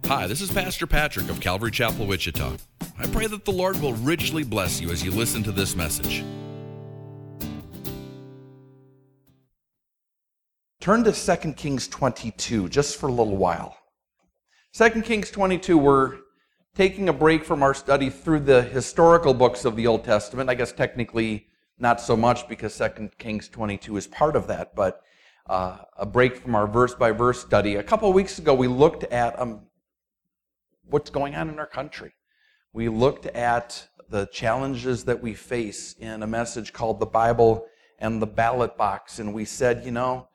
Hi, this is Pastor Patrick of Calvary Chapel, Wichita. I pray that the Lord will richly bless you as you listen to this message. Turn to 2 Kings 22 just for a little while. 2 Kings 22, we're taking a break from our study through the historical books of the Old Testament. I guess technically not so much because 2 Kings 22 is part of that, but a break from our verse-by-verse study. A couple of weeks ago, we looked at what's going on in our country. We looked at the challenges that we face in a message called The Bible and the Ballot Box, and we said,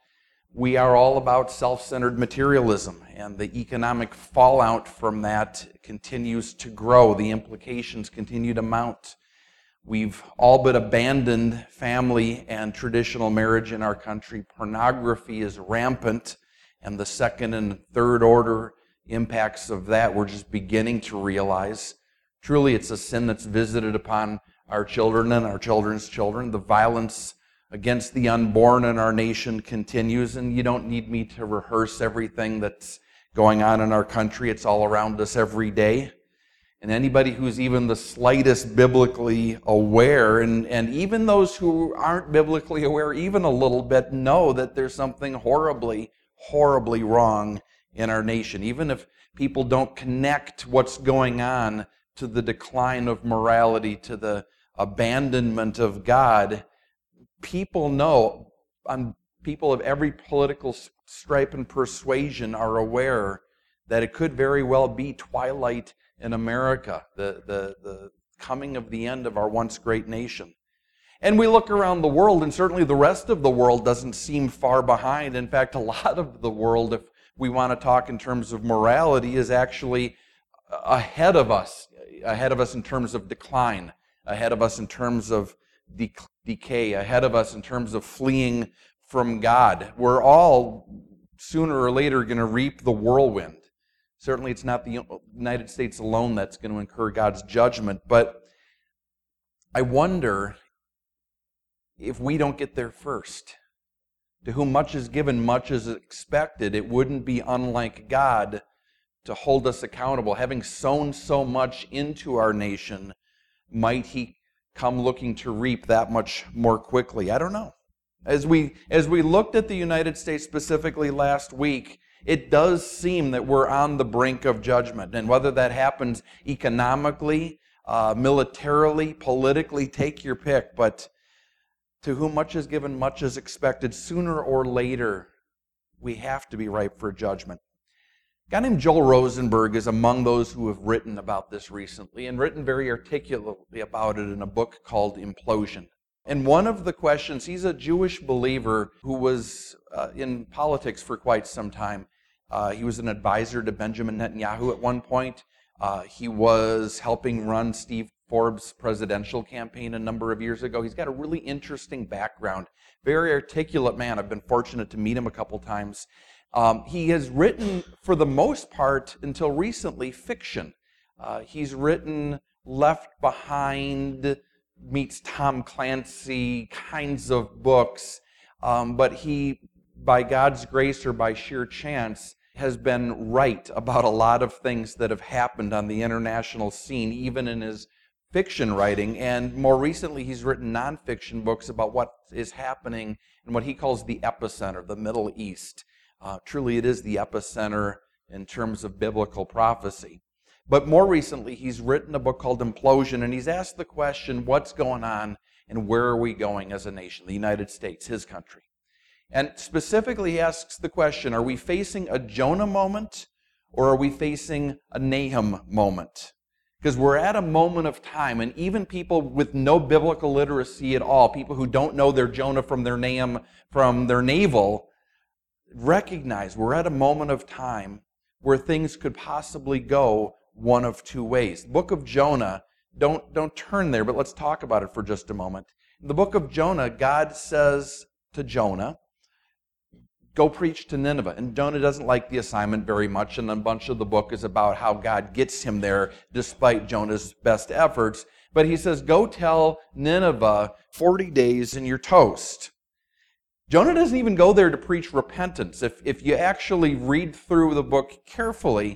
we are all about self-centered materialism, and the economic fallout from that continues to grow. The implications continue to mount. We've all but abandoned family and traditional marriage in our country. Pornography is rampant, and the second and third order impacts of that we're just beginning to realize. Truly, it's a sin that's visited upon our children and our children's children. The violence against the unborn in our nation continues, and you don't need me to rehearse everything that's going on in our country. It's all around us every day. And anybody who's even the slightest biblically aware, and even those who aren't biblically aware even a little bit, know that there's something horribly, horribly wrong in our nation. Even if people don't connect what's going on to the decline of morality, to the abandonment of God, people know, people of every political stripe and persuasion are aware that it could very well be twilight in America, the coming of the end of our once great nation. And we look around the world, and certainly the rest of the world doesn't seem far behind. In fact, a lot of the world, if we want to talk in terms of morality, is actually ahead of us in terms of decline, ahead of us in terms of decay, ahead of us in terms of fleeing from God. We're all sooner or later going to reap the whirlwind. Certainly it's not the United States alone that's going to incur God's judgment, but I wonder if we don't get there first. To whom much is given, much is expected. It wouldn't be unlike God to hold us accountable. Having sown so much into our nation, might He come looking to reap that much more quickly? I don't know. As we looked at the United States specifically last week, it does seem that we're on the brink of judgment. And whether that happens economically, militarily, politically, take your pick. But to whom much is given, much is expected. Sooner or later, we have to be ripe for judgment. A guy named Joel Rosenberg is among those who have written about this recently, and written very articulately about it in a book called Implosion. And one of the questions, he's a Jewish believer who was in politics for quite some time. He was an advisor to Benjamin Netanyahu at one point. He was helping run Steve Forbes' presidential campaign a number of years ago. He's got a really interesting background. Very articulate man. I've been fortunate to meet him a couple times. He has written, for the most part, until recently, fiction. He's written Left Behind meets Tom Clancy kinds of books, but he, by God's grace or by sheer chance, has been right about a lot of things that have happened on the international scene, even in his fiction writing. And more recently, he's written nonfiction books about what is happening in what he calls the epicenter, the Middle East. Truly, it is the epicenter in terms of biblical prophecy. But more recently, he's written a book called Implosion, and he's asked the question, what's going on and where are we going as a nation, the United States, his country? And specifically, he asks the question, are we facing a Jonah moment or are we facing a Nahum moment? Because we're at a moment of time, and even people with no biblical literacy at all, people who don't know their Jonah from their Nahum, from their navel, recognize we're at a moment of time where things could possibly go one of two ways. The book of Jonah, don't turn there, but let's talk about it for just a moment. In the book of Jonah, God says to Jonah, go preach to Nineveh. And Jonah doesn't like the assignment very much, and a bunch of the book is about how God gets him there despite Jonah's best efforts. But he says, go tell Nineveh 40 days and you're toast. Jonah doesn't even go there to preach repentance. If you actually read through the book carefully,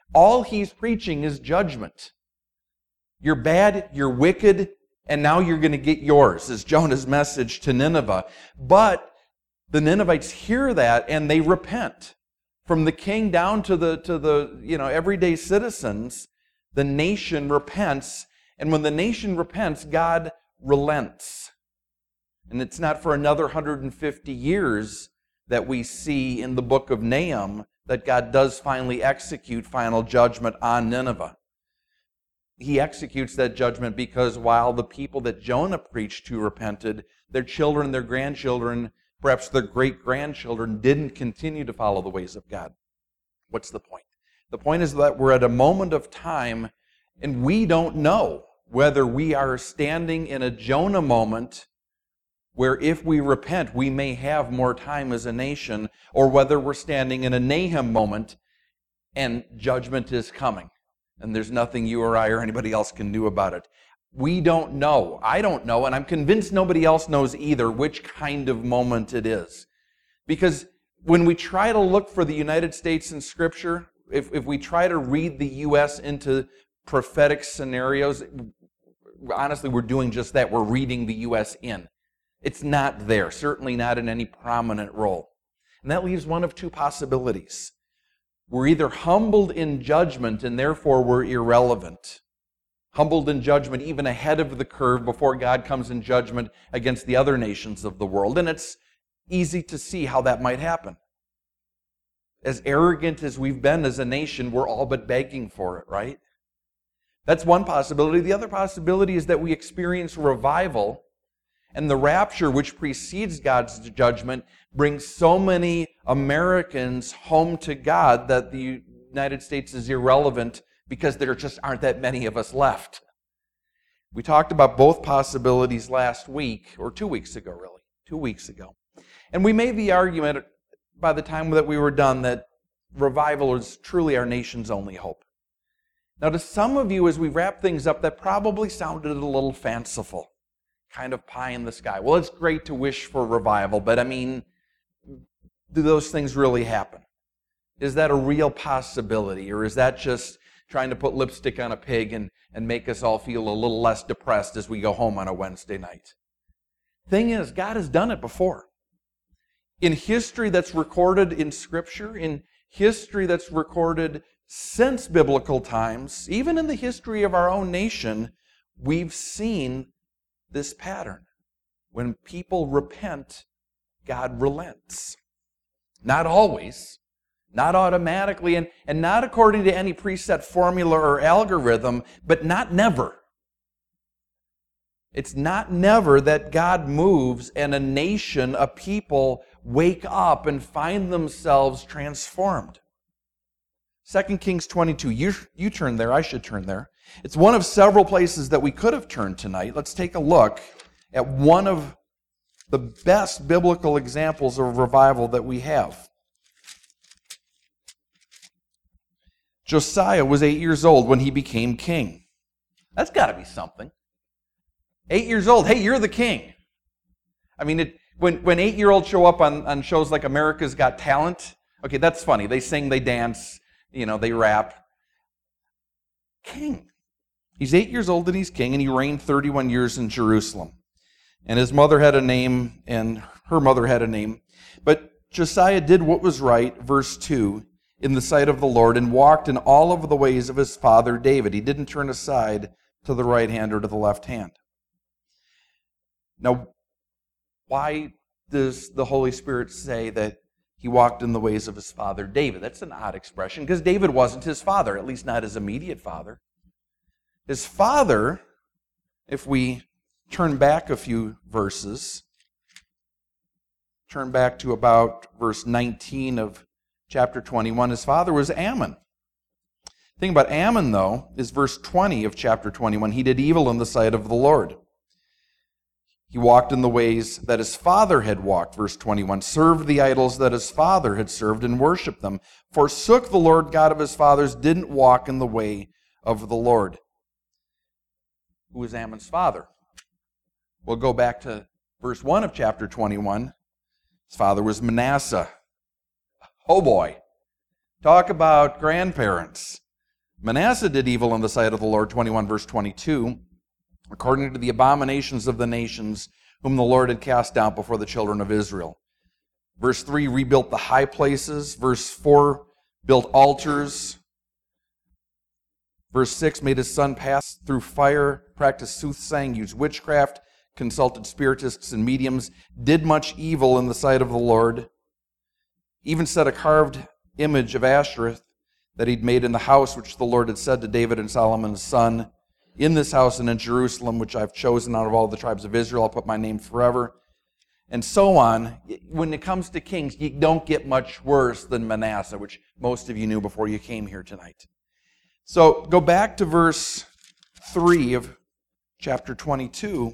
All he's preaching is judgment. You're bad, you're wicked, and now you're going to get yours, is Jonah's message to Nineveh. But the Ninevites hear that and they repent. From the king down to the everyday citizens, the nation repents. And when the nation repents, God relents. And it's not for another 150 years that we see in the book of Nahum that God does finally execute final judgment on Nineveh. He executes that judgment because while the people that Jonah preached to repented, their children, their grandchildren, perhaps their great-grandchildren didn't continue to follow the ways of God. What's the point? The point is that we're at a moment of time and we don't know whether we are standing in a Jonah moment where if we repent, we may have more time as a nation, or whether we're standing in a Nahum moment and judgment is coming. And there's nothing you or I or anybody else can do about it. We don't know. I don't know, and I'm convinced nobody else knows either which kind of moment it is. Because when we try to look for the United States in Scripture, if we try to read the U.S. into prophetic scenarios, honestly, we're doing just that. We're reading the U.S. in. It's not there, certainly not in any prominent role. And that leaves one of two possibilities. We're either humbled in judgment and therefore we're irrelevant. Humbled in judgment even ahead of the curve before God comes in judgment against the other nations of the world. And it's easy to see how that might happen. As arrogant as we've been as a nation, we're all but begging for it, right? That's one possibility. The other possibility is that we experience revival, and the rapture, which precedes God's judgment, brings so many Americans home to God that the United States is irrelevant because there just aren't that many of us left. We talked about both possibilities last week, or 2 weeks ago, really. 2 weeks ago. And we made the argument by the time that we were done that revival is truly our nation's only hope. Now, to some of you, as we wrap things up, that probably sounded a little fanciful. Kind of pie in the sky. Well, it's great to wish for revival, but I mean, do those things really happen? Is that a real possibility, or is that just trying to put lipstick on a pig and make us all feel a little less depressed as we go home on a Wednesday night? Thing is, God has done it before. In history that's recorded in Scripture, in history that's recorded since biblical times, even in the history of our own nation, we've seen this pattern. When people repent, God relents. Not always, not automatically, and not according to any preset formula or algorithm, but not never. It's not never that God moves and a nation, a people, wake up and find themselves transformed. 2 Kings 22, you turn there, I should turn there. It's one of several places that we could have turned tonight. Let's take a look at one of the best biblical examples of revival that we have. Josiah was 8 years old when he became king. That's got to be something. 8 years old, hey, you're the king. I mean, when 8-year-olds show up on shows like America's Got Talent, okay, that's funny. They sing, they dance, they rap. King. He's 8 years old and he's king, and he reigned 31 years in Jerusalem. And his mother had a name, and her mother had a name. But Josiah did what was right, verse 2, in the sight of the Lord, and walked in all of the ways of his father David. He didn't turn aside to the right hand or to the left hand. Now, why does the Holy Spirit say that he walked in the ways of his father David? That's an odd expression, because David wasn't his father, at least not his immediate father. His father, if we turn back a few verses, turn back to about verse 19 of chapter 21, his father was Ammon. The thing about Ammon, though, is verse 20 of chapter 21. He did evil in the sight of the Lord. He walked in the ways that his father had walked, verse 21, served the idols that his father had served and worshiped them, forsook the Lord God of his fathers, didn't walk in the way of the Lord. Who was Ammon's father? We'll go back to verse 1 of chapter 21. His father was Manasseh. Oh boy. Talk about grandparents. Manasseh did evil in the sight of the Lord, 21 verse 22, according to the abominations of the nations whom the Lord had cast down before the children of Israel. Verse 3, rebuilt the high places. Verse 4, built altars. Verse 6, made his son pass through fire, practiced soothsaying, used witchcraft, consulted spiritists and mediums, did much evil in the sight of the Lord, even set a carved image of Ashereth that he'd made in the house which the Lord had said to David and Solomon his son, in this house and in Jerusalem, which I've chosen out of all the tribes of Israel, I'll put my name forever. And so on. When it comes to kings, you don't get much worse than Manasseh, which most of you knew before you came here tonight. So go back to verse 3 of chapter 22.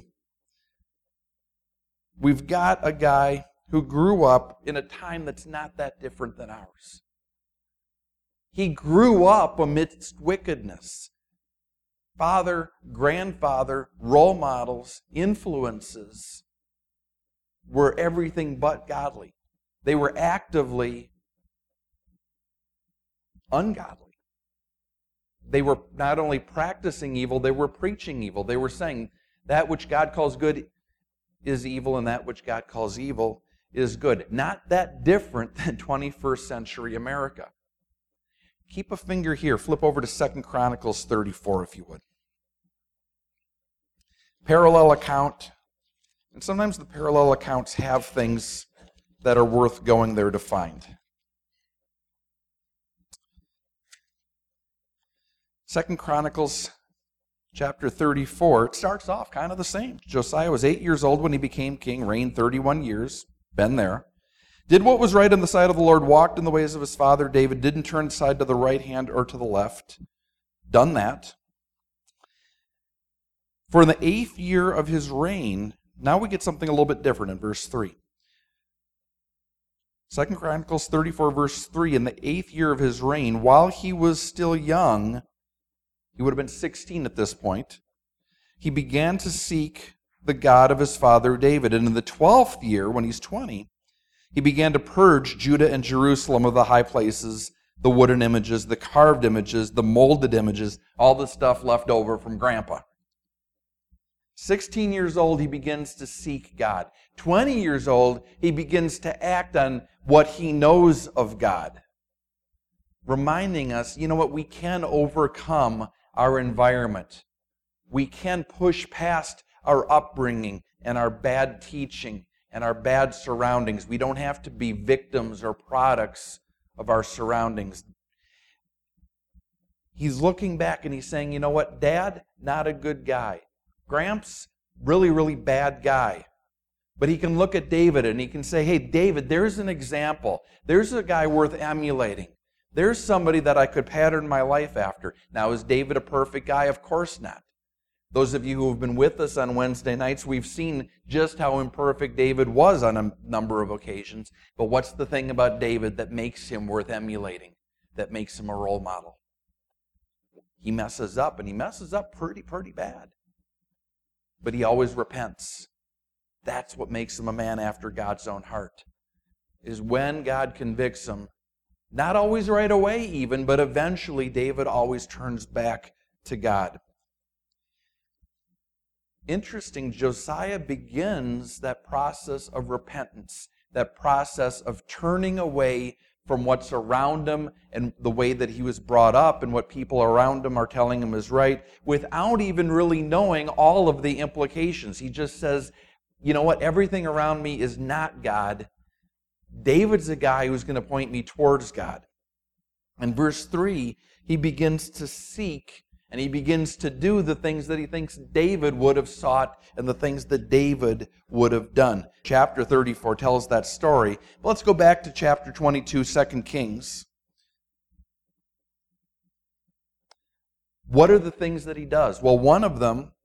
We've got a guy who grew up in a time that's not that different than ours. He grew up amidst wickedness. Father, grandfather, role models, influences were everything but godly. They were actively ungodly. They were not only practicing evil, they were preaching evil. They were saying that which God calls good is evil and that which God calls evil is good. Not that different than 21st century America. Keep a finger here. Flip over to 2 Chronicles 34 if you would. Parallel account. And sometimes the parallel accounts have things that are worth going there to find. 2 Chronicles chapter 34, it starts off kind of the same. Josiah was 8 years old when he became king, reigned 31 years, been there. Did what was right in the sight of the Lord, walked in the ways of his father David, didn't turn aside to the right hand or to the left. Done that. For in the 8th year of his reign, now we get something a little bit different in verse 3. 2 Chronicles 34 verse 3, in the 8th year of his reign, while he was still young, he would have been 16 at this point, he began to seek the God of his father David. And in the 12th year, when he's 20, he began to purge Judah and Jerusalem of the high places, the wooden images, the carved images, the molded images, all the stuff left over from Grandpa. 16 years old, he begins to seek God. 20 years old, he begins to act on what he knows of God. Reminding us, you know what, we can overcome our environment. We can push past our upbringing and our bad teaching and our bad surroundings. We don't have to be victims or products of our surroundings. He's looking back and he's saying, you know what, Dad, not a good guy. Gramps, really, really bad guy. But he can look at David and he can say, hey, David, there's an example. There's a guy worth emulating. There's somebody that I could pattern my life after. Now, is David a perfect guy? Of course not. Those of you who have been with us on Wednesday nights, we've seen just how imperfect David was on a number of occasions. But what's the thing about David that makes him worth emulating, that makes him a role model? He messes up, and he messes up pretty bad. But he always repents. That's what makes him a man after God's own heart, is when God convicts him, not always right away even, but eventually David always turns back to God. Interesting, Josiah begins that process of repentance, that process of turning away from what's around him and the way that he was brought up and what people around him are telling him is right, without even really knowing all of the implications. He just says, you know what, everything around me is not God. David's a guy who's going to point me towards God. In verse 3, he begins to seek and he begins to do the things that he thinks David would have sought and the things that David would have done. Chapter 34 tells that story. But let's go back to chapter 22, 2 Kings. What are the things that he does? Well, one of them,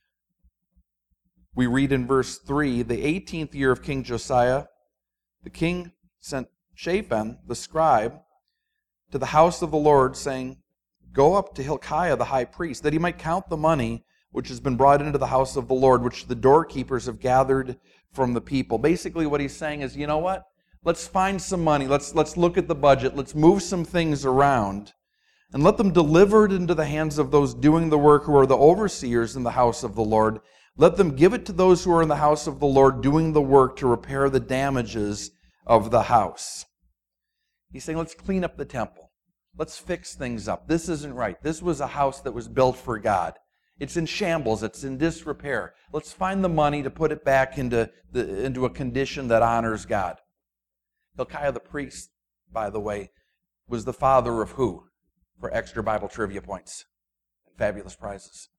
we read in verse 3, the 18th year of King Josiah, the king sent Shaphan, the scribe, to the house of the Lord, saying, go up to Hilkiah the high priest, that he might count the money which has been brought into the house of the Lord, which the doorkeepers have gathered from the people. Basically what he's saying is, you know what? Let's find some money. Let's look at the budget. Let's move some things around. and let them deliver it into the hands of those doing the work who are the overseers in the house of the Lord. Let them give it to those who are in the house of the Lord doing the work to repair the damages of the house. He's saying, let's clean up the temple. Let's fix things up. This isn't right. This was a house that was built for God. It's in shambles. It's in disrepair. Let's find the money to put it back into a condition that honors God. Hilkiah the priest, by the way, was the father of who? For extra Bible trivia points and fabulous prizes.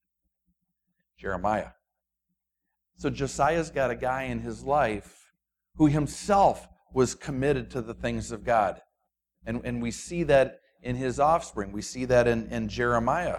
Jeremiah. So Josiah's got a guy in his life who himself was committed to the things of God. And we see that in his offspring. We see that in Jeremiah.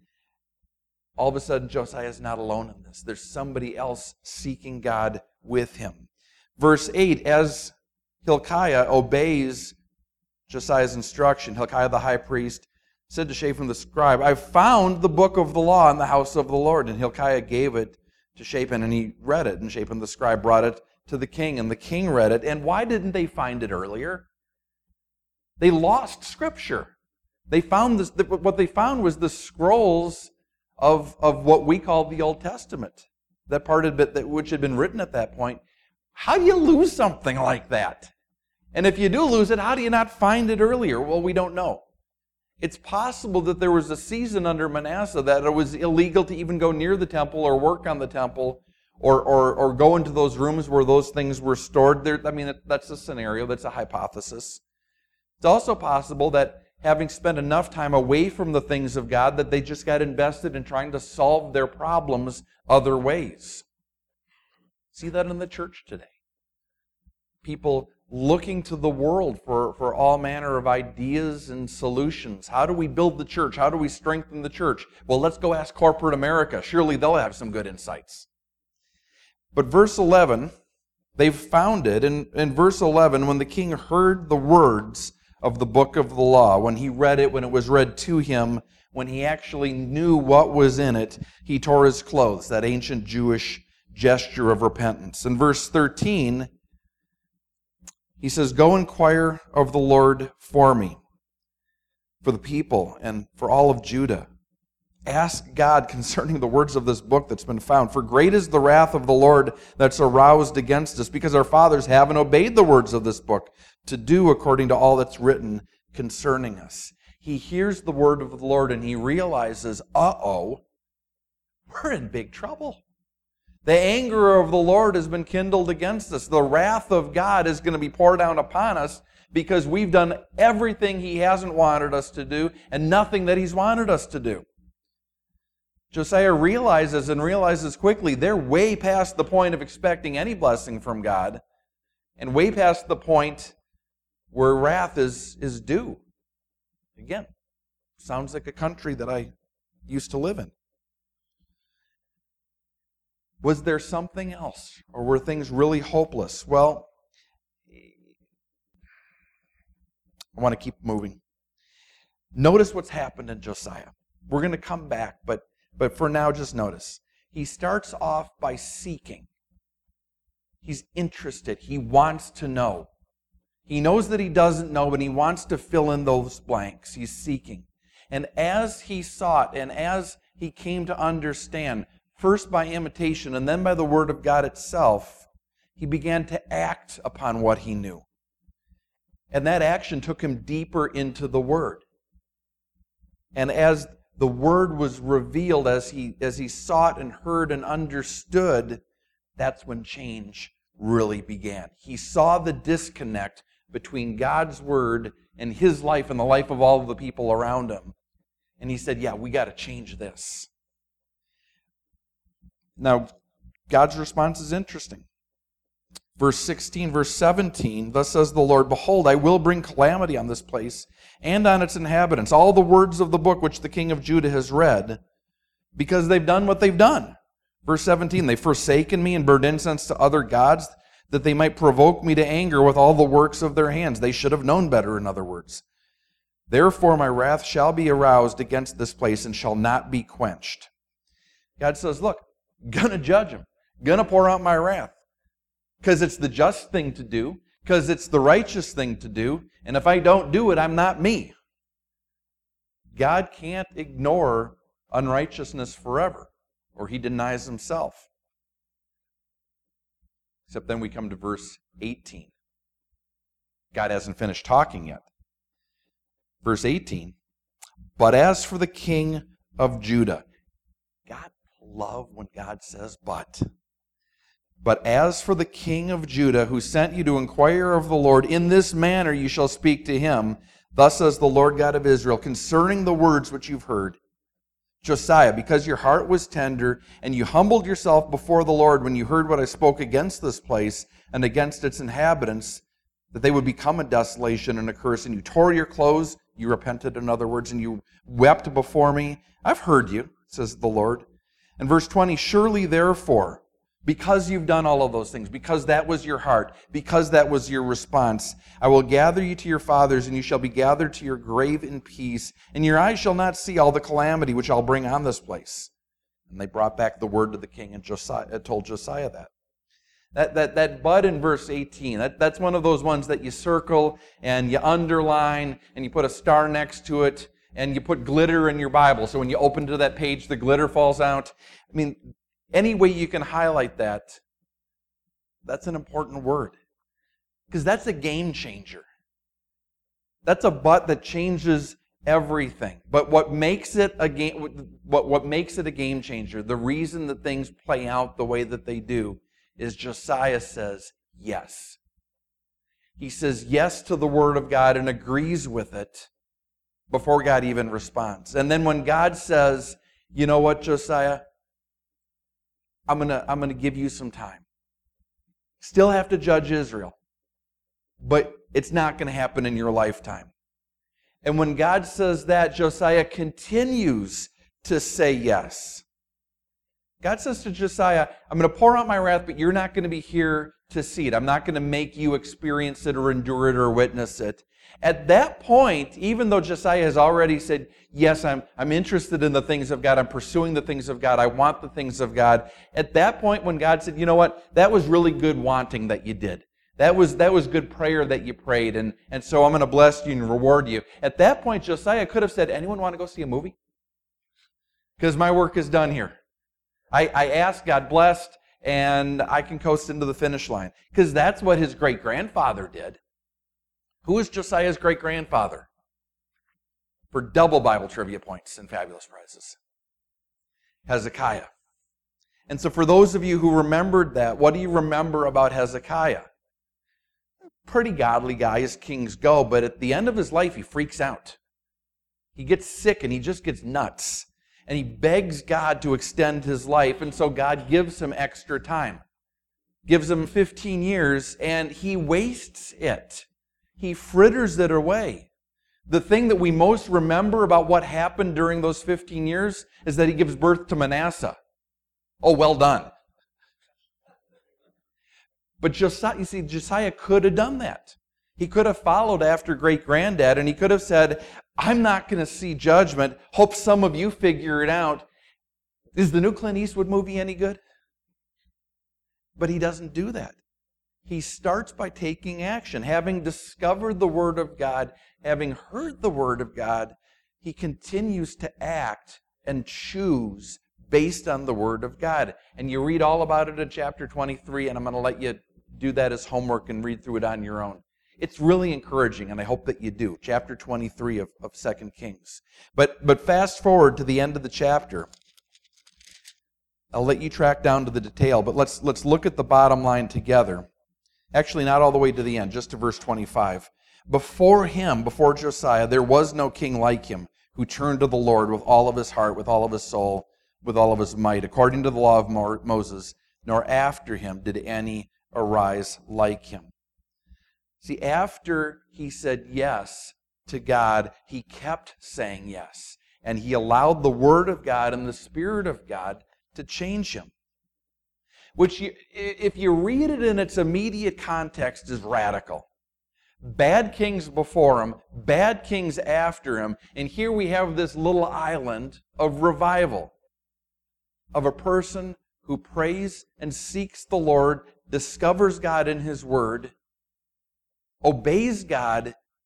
All of a sudden, Josiah is not alone in this. There's somebody else seeking God with him. Verse 8, as Hilkiah obeys Josiah's instruction, Hilkiah the high priest said to Shaphan the scribe, "I found the book of the law in the house of the Lord." And Hilkiah gave it to Shaphan, and he read it. And Shaphan the scribe brought it to the king, and the king read it. And why didn't they find it earlier? They lost Scripture. They found this. What they found was the scrolls of what we call the Old Testament, that part of it which had been written at that point. How do you lose something like that? And if you do lose it, how do you not find it earlier? Well, we don't know. It's possible that there was a season under Manasseh that it was illegal to even go near the temple or work on the temple or go into those rooms where those things were stored. That's a scenario, that's a hypothesis. It's also possible that having spent enough time away from the things of God that they just got invested in trying to solve their problems other ways. See that in the church today. People looking to the world for all manner of ideas and solutions. How do we build the church? How do we strengthen the church? Well, let's go ask corporate America. Surely they'll have some good insights. But verse 11, they've found it. In verse 11, when the king heard the words of the book of the law, when he read it, when it was read to him, when he actually knew what was in it, he tore his clothes, that ancient Jewish gesture of repentance. In verse 13, he says, "Go inquire of the Lord for me, for the people, and for all of Judah. Ask God concerning the words of this book that's been found. For great is the wrath of the Lord that's aroused against us, because our fathers haven't obeyed the words of this book to do according to all that's written concerning us." He hears the word of the Lord and he realizes, we're in big trouble. The anger of the Lord has been kindled against us. The wrath of God is going to be poured down upon us because we've done everything He hasn't wanted us to do and nothing that He's wanted us to do. Josiah realizes quickly they're way past the point of expecting any blessing from God and way past the point where wrath is due. Again, sounds like a country that I used to live in. Was there something else? Or were things really hopeless? Well, I want to keep moving. Notice what's happened in Josiah. We're going to come back, but for now, just notice. He starts off by seeking. He's interested. He wants to know. He knows that he doesn't know, but he wants to fill in those blanks. He's seeking. And as he sought, and as he came to understand, first by imitation and then by the Word of God itself, he began to act upon what he knew. And that action took him deeper into the Word. And as the Word was revealed, as he sought and heard and understood, that's when change really began. He saw the disconnect between God's Word and his life and the life of all of the people around him. And he said, we got to change this. Now, God's response is interesting. Verse 16, verse 17, "Thus says the Lord, Behold, I will bring calamity on this place and on its inhabitants, all the words of the book which the king of Judah has read, because they've done what they've done." Verse 17, "They've forsaken me and burned incense to other gods, that they might provoke me to anger with all the works of their hands." They should have known better, in other words. "Therefore my wrath shall be aroused against this place and shall not be quenched." God says, look, gonna judge them, gonna pour out my wrath, because it's the just thing to do, because it's the righteous thing to do, and if I don't do it, I'm not me. God can't ignore unrighteousness forever, or he denies himself. Except then we come to verse 18. God hasn't finished talking yet. Verse 18, but as for the king of Judah, God love when God says but. But as for the king of Judah, who sent you to inquire of the Lord, in this manner you shall speak to him, thus says the Lord God of Israel, concerning the words which you've heard. Josiah, because your heart was tender, and you humbled yourself before the Lord when you heard what I spoke against this place and against its inhabitants, that they would become a desolation and a curse, and you tore your clothes, you repented, in other words, and you wept before me. I've heard you, says the Lord. And verse 20, surely therefore, because you've done all of those things, because that was your heart, because that was your response, I will gather you to your fathers, and you shall be gathered to your grave in peace, and your eyes shall not see all the calamity which I'll bring on this place. And they brought back the word to the king, and Josiah told Josiah that. That but in verse 18, that's one of those ones that you circle and you underline and you put a star next to it and you put glitter in your Bible. So when you open to that page, the glitter falls out. I mean, any way you can highlight that, that's an important word. Because that's a game changer. That's a but that changes everything. But what makes it a game changer, the reason that things play out the way that they do, is Josiah says yes. He says yes to the word of God and agrees with it before God even responds. And then when God says, you know what, Josiah, I'm gonna give you some time. Still have to judge Israel, but it's not going to happen in your lifetime. And when God says that, Josiah continues to say yes. God says to Josiah, I'm going to pour out my wrath, but you're not going to be here to see it. I'm not going to make you experience it or endure it or witness it. At that point, even though Josiah has already said, yes, I'm interested in the things of God, I'm pursuing the things of God, I want the things of God. At that point when God said, you know what, that was really good wanting that you did. That was good prayer that you prayed, and so I'm going to bless you and reward you. At that point, Josiah could have said, anyone want to go see a movie? Because my work is done here. I asked, God blessed, and I can coast into the finish line. Because that's what his great-grandfather did. Who was Josiah's great-grandfather? For double Bible trivia points and fabulous prizes. Hezekiah. And so for those of you who remembered that, what do you remember about Hezekiah? Pretty godly guy as kings go, but at the end of his life, he freaks out. He gets sick and he just gets nuts. And he begs God to extend his life, and so God gives him extra time. Gives him 15 years, and he wastes it. He fritters it away. The thing that we most remember about what happened during those 15 years is that he gives birth to Manasseh. Oh, well done. But Josiah could have done that. He could have followed after great-granddad, and he could have said, I'm not going to see judgment. Hope some of you figure it out. Is the new Clint Eastwood movie any good? But he doesn't do that. He starts by taking action. Having discovered the Word of God, having heard the Word of God, he continues to act and choose based on the Word of God. And you read all about it in chapter 23, and I'm going to let you do that as homework and read through it on your own. It's really encouraging, and I hope that you do. Chapter 23 of 2 Kings. But fast forward to the end of the chapter. I'll let you track down to the detail, but let's look at the bottom line together. Actually, not all the way to the end, just to verse 25. Before Josiah, there was no king like him who turned to the Lord with all of his heart, with all of his soul, with all of his might, according to the law of Moses, nor after him did any arise like him. See, after he said yes to God, he kept saying yes. And he allowed the Word of God and the Spirit of God to change him. Which, if you read it in its immediate context, is radical. Bad kings before him, bad kings after him, and here we have this little island of revival. Of a person who prays and seeks the Lord, discovers God in His Word, obeys God,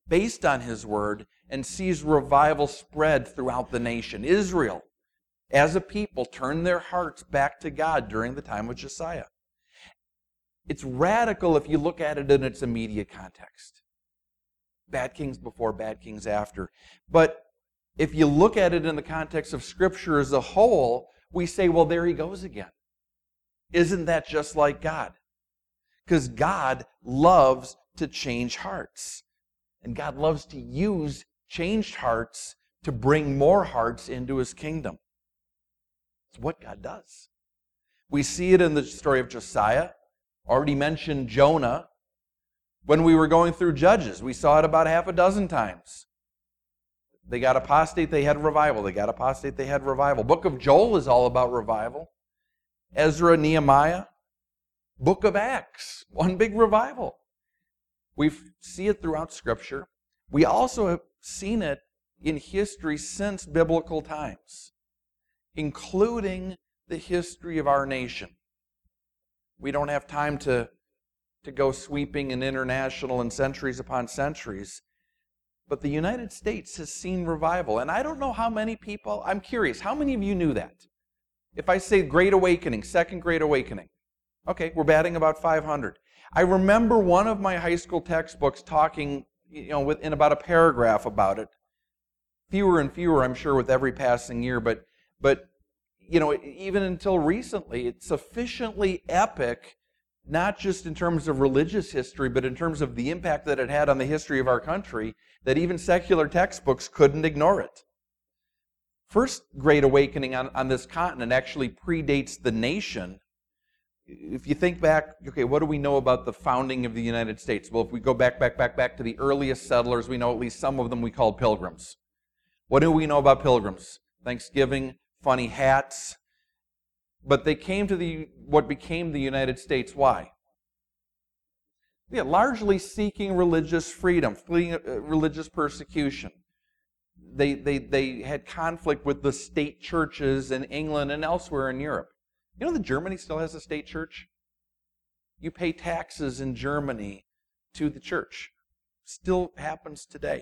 based on his word and sees revival spread throughout the nation. Israel, as a people, turned their hearts back to God during the time of Josiah. It's radical if you look at it in its immediate context. Bad kings before, bad kings after. But if you look at it in the context of Scripture as a whole, we say, well, there he goes again. Isn't that just like God? Because God loves to change hearts. And God loves to use changed hearts to bring more hearts into his kingdom. It's what God does. We see it in the story of Josiah. Already mentioned Jonah. When we were going through Judges, we saw it about half a dozen times. They got apostate, they had revival. They got apostate, they had revival. Book of Joel is all about revival. Ezra, Nehemiah. Book of Acts, one big revival. We see it throughout Scripture. We also have seen it in history since biblical times, including the history of our nation. We don't have time to go sweeping and international and centuries upon centuries, but the United States has seen revival. And I don't know how many people, I'm curious, how many of you knew that? If I say Great Awakening, Second Great Awakening, okay, we're batting about 500. I remember one of my high school textbooks talking, in about a paragraph about it. Fewer and fewer, I'm sure, with every passing year, but even until recently, it's sufficiently epic, not just in terms of religious history, but in terms of the impact that it had on the history of our country, that even secular textbooks couldn't ignore it. First Great Awakening on this continent actually predates the nation. If you think back, okay, what do we know about the founding of the United States? Well, if we go back to the earliest settlers, we know at least some of them we called pilgrims. What do we know about pilgrims? Thanksgiving, funny hats. But they came to what became the United States. Why? Yeah, largely seeking religious freedom, fleeing religious persecution. They had conflict with the state churches in England and elsewhere in Europe. You know that Germany still has a state church? You pay taxes in Germany to the church. Still happens today.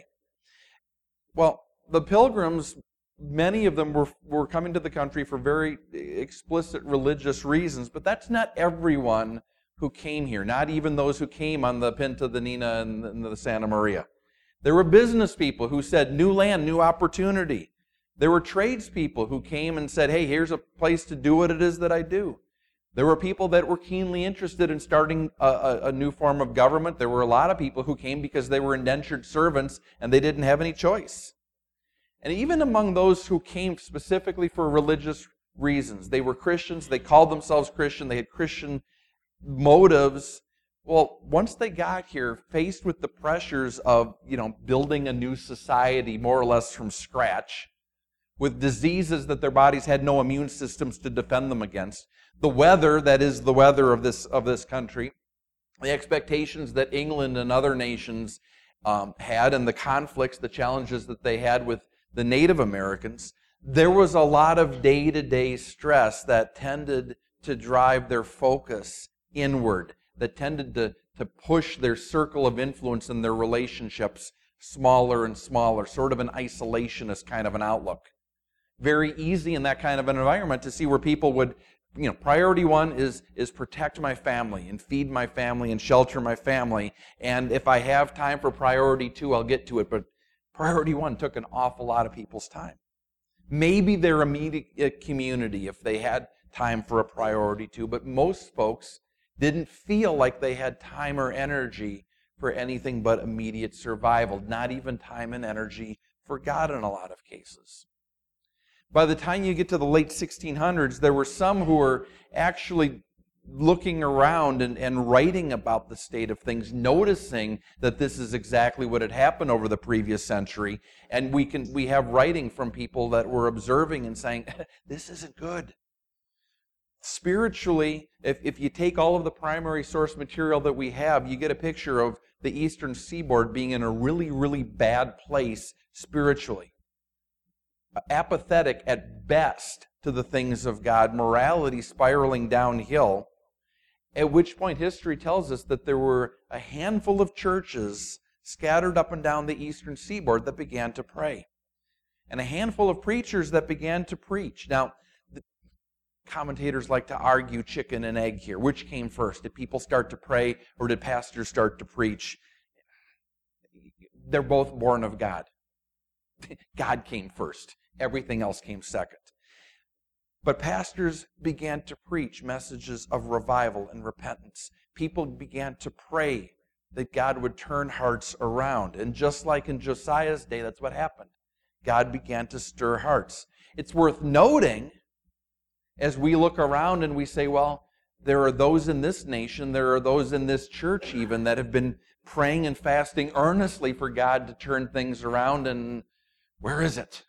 Well, the pilgrims, many of them were coming to the country for very explicit religious reasons, but that's not everyone who came here, not even those who came on the Pinta, the Nina, and the Santa Maria. There were business people who said, new land, new opportunity. There were tradespeople who came and said, hey, here's a place to do what it is that I do. There were people that were keenly interested in starting a new form of government. There were a lot of people who came because they were indentured servants and they didn't have any choice. And even among those who came specifically for religious reasons, they were Christians, they called themselves Christian, they had Christian motives. Well, once they got here, faced with the pressures of, building a new society more or less from scratch, with diseases that their bodies had no immune systems to defend them against, the weather that is the weather of this country, the expectations that England and other nations had, and the conflicts, the challenges that they had with the Native Americans, there was a lot of day-to-day stress that tended to drive their focus inward, that tended to push their circle of influence and their relationships smaller and smaller, sort of an isolationist kind of an outlook. Very easy in that kind of an environment to see where people would, priority one is protect my family and feed my family and shelter my family. And if I have time for priority two, I'll get to it. But priority one took an awful lot of people's time. Maybe their immediate community if they had time for a priority two, but most folks didn't feel like they had time or energy for anything but immediate survival, not even time and energy for God in a lot of cases. By the time you get to the late 1600s, there were some who were actually looking around and writing about the state of things, noticing that this is exactly what had happened over the previous century. And we have writing from people that were observing and saying, this isn't good. Spiritually, if you take all of the primary source material that we have, you get a picture of the eastern seaboard being in a really, really bad place spiritually. Apathetic at best to the things of God, morality spiraling downhill, at which point history tells us that there were a handful of churches scattered up and down the eastern seaboard that began to pray. And a handful of preachers that began to preach. Now, the commentators like to argue chicken and egg here. Which came first? Did people start to pray or did pastors start to preach? They're both born of God. God came first. Everything else came second. But pastors began to preach messages of revival and repentance. People began to pray that God would turn hearts around. And just like in Josiah's day, that's what happened. God began to stir hearts. It's worth noting, as we look around and we say, well, there are those in this nation, there are those in this church even, that have been praying and fasting earnestly for God to turn things around, and where is it?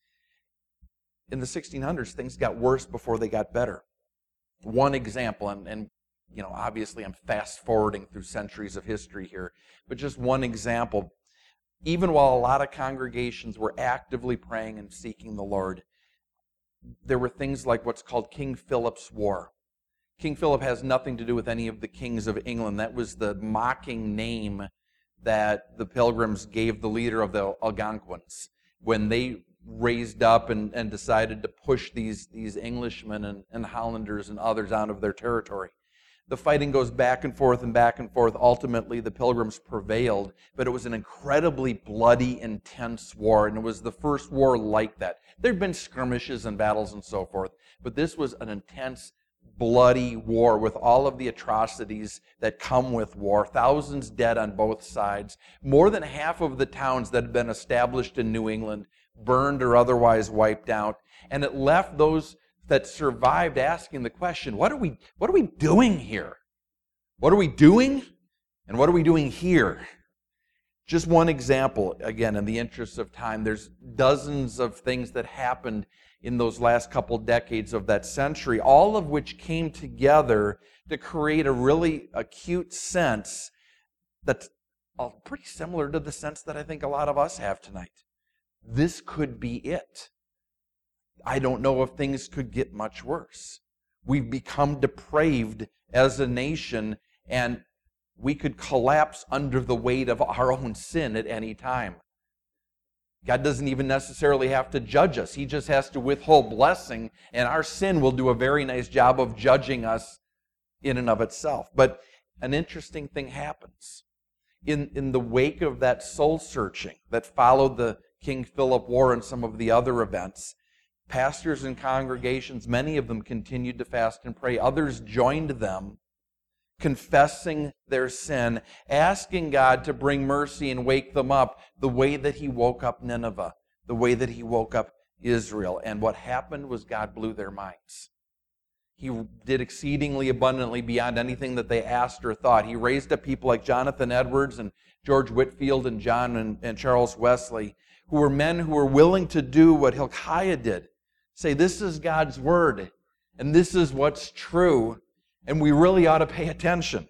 In the 1600s, things got worse before they got better. One example, and obviously I'm fast forwarding through centuries of history here, but just one example. Even while a lot of congregations were actively praying and seeking the Lord, there were things like what's called King Philip's War. King Philip has nothing to do with any of the kings of England. That was the mocking name that the Pilgrims gave the leader of the Algonquins when they raised up and decided to push these Englishmen and Hollanders and others out of their territory. The fighting goes back and forth and back and forth. Ultimately, the Pilgrims prevailed, but it was an incredibly bloody, intense war, and it was the first war like that. There had been skirmishes and battles and so forth, but this was an intense, bloody war with all of the atrocities that come with war. Thousands dead on both sides. More than half of the towns that had been established in New England burned or otherwise wiped out, and it left those that survived asking the question, what are we doing here? What are we doing? And what are we doing here? Just one example, again, in the interest of time, there's dozens of things that happened in those last couple decades of that century, all of which came together to create a really acute sense that's pretty similar to the sense that I think a lot of us have tonight. This could be it. I don't know if things could get much worse. We've become depraved as a nation, and we could collapse under the weight of our own sin at any time. God doesn't even necessarily have to judge us. He just has to withhold blessing, and our sin will do a very nice job of judging us in and of itself. But an interesting thing happens. In the wake of that soul searching that followed the King Philip War and some of the other events, pastors and congregations, many of them continued to fast and pray. Others joined them, confessing their sin, asking God to bring mercy and wake them up the way that He woke up Nineveh, the way that He woke up Israel. And what happened was God blew their minds. He did exceedingly abundantly beyond anything that they asked or thought. He raised up people like Jonathan Edwards and George Whitefield and John and Charles Wesley, who were men who were willing to do what Hilkiah did. Say, this is God's word, and this is what's true, and we really ought to pay attention.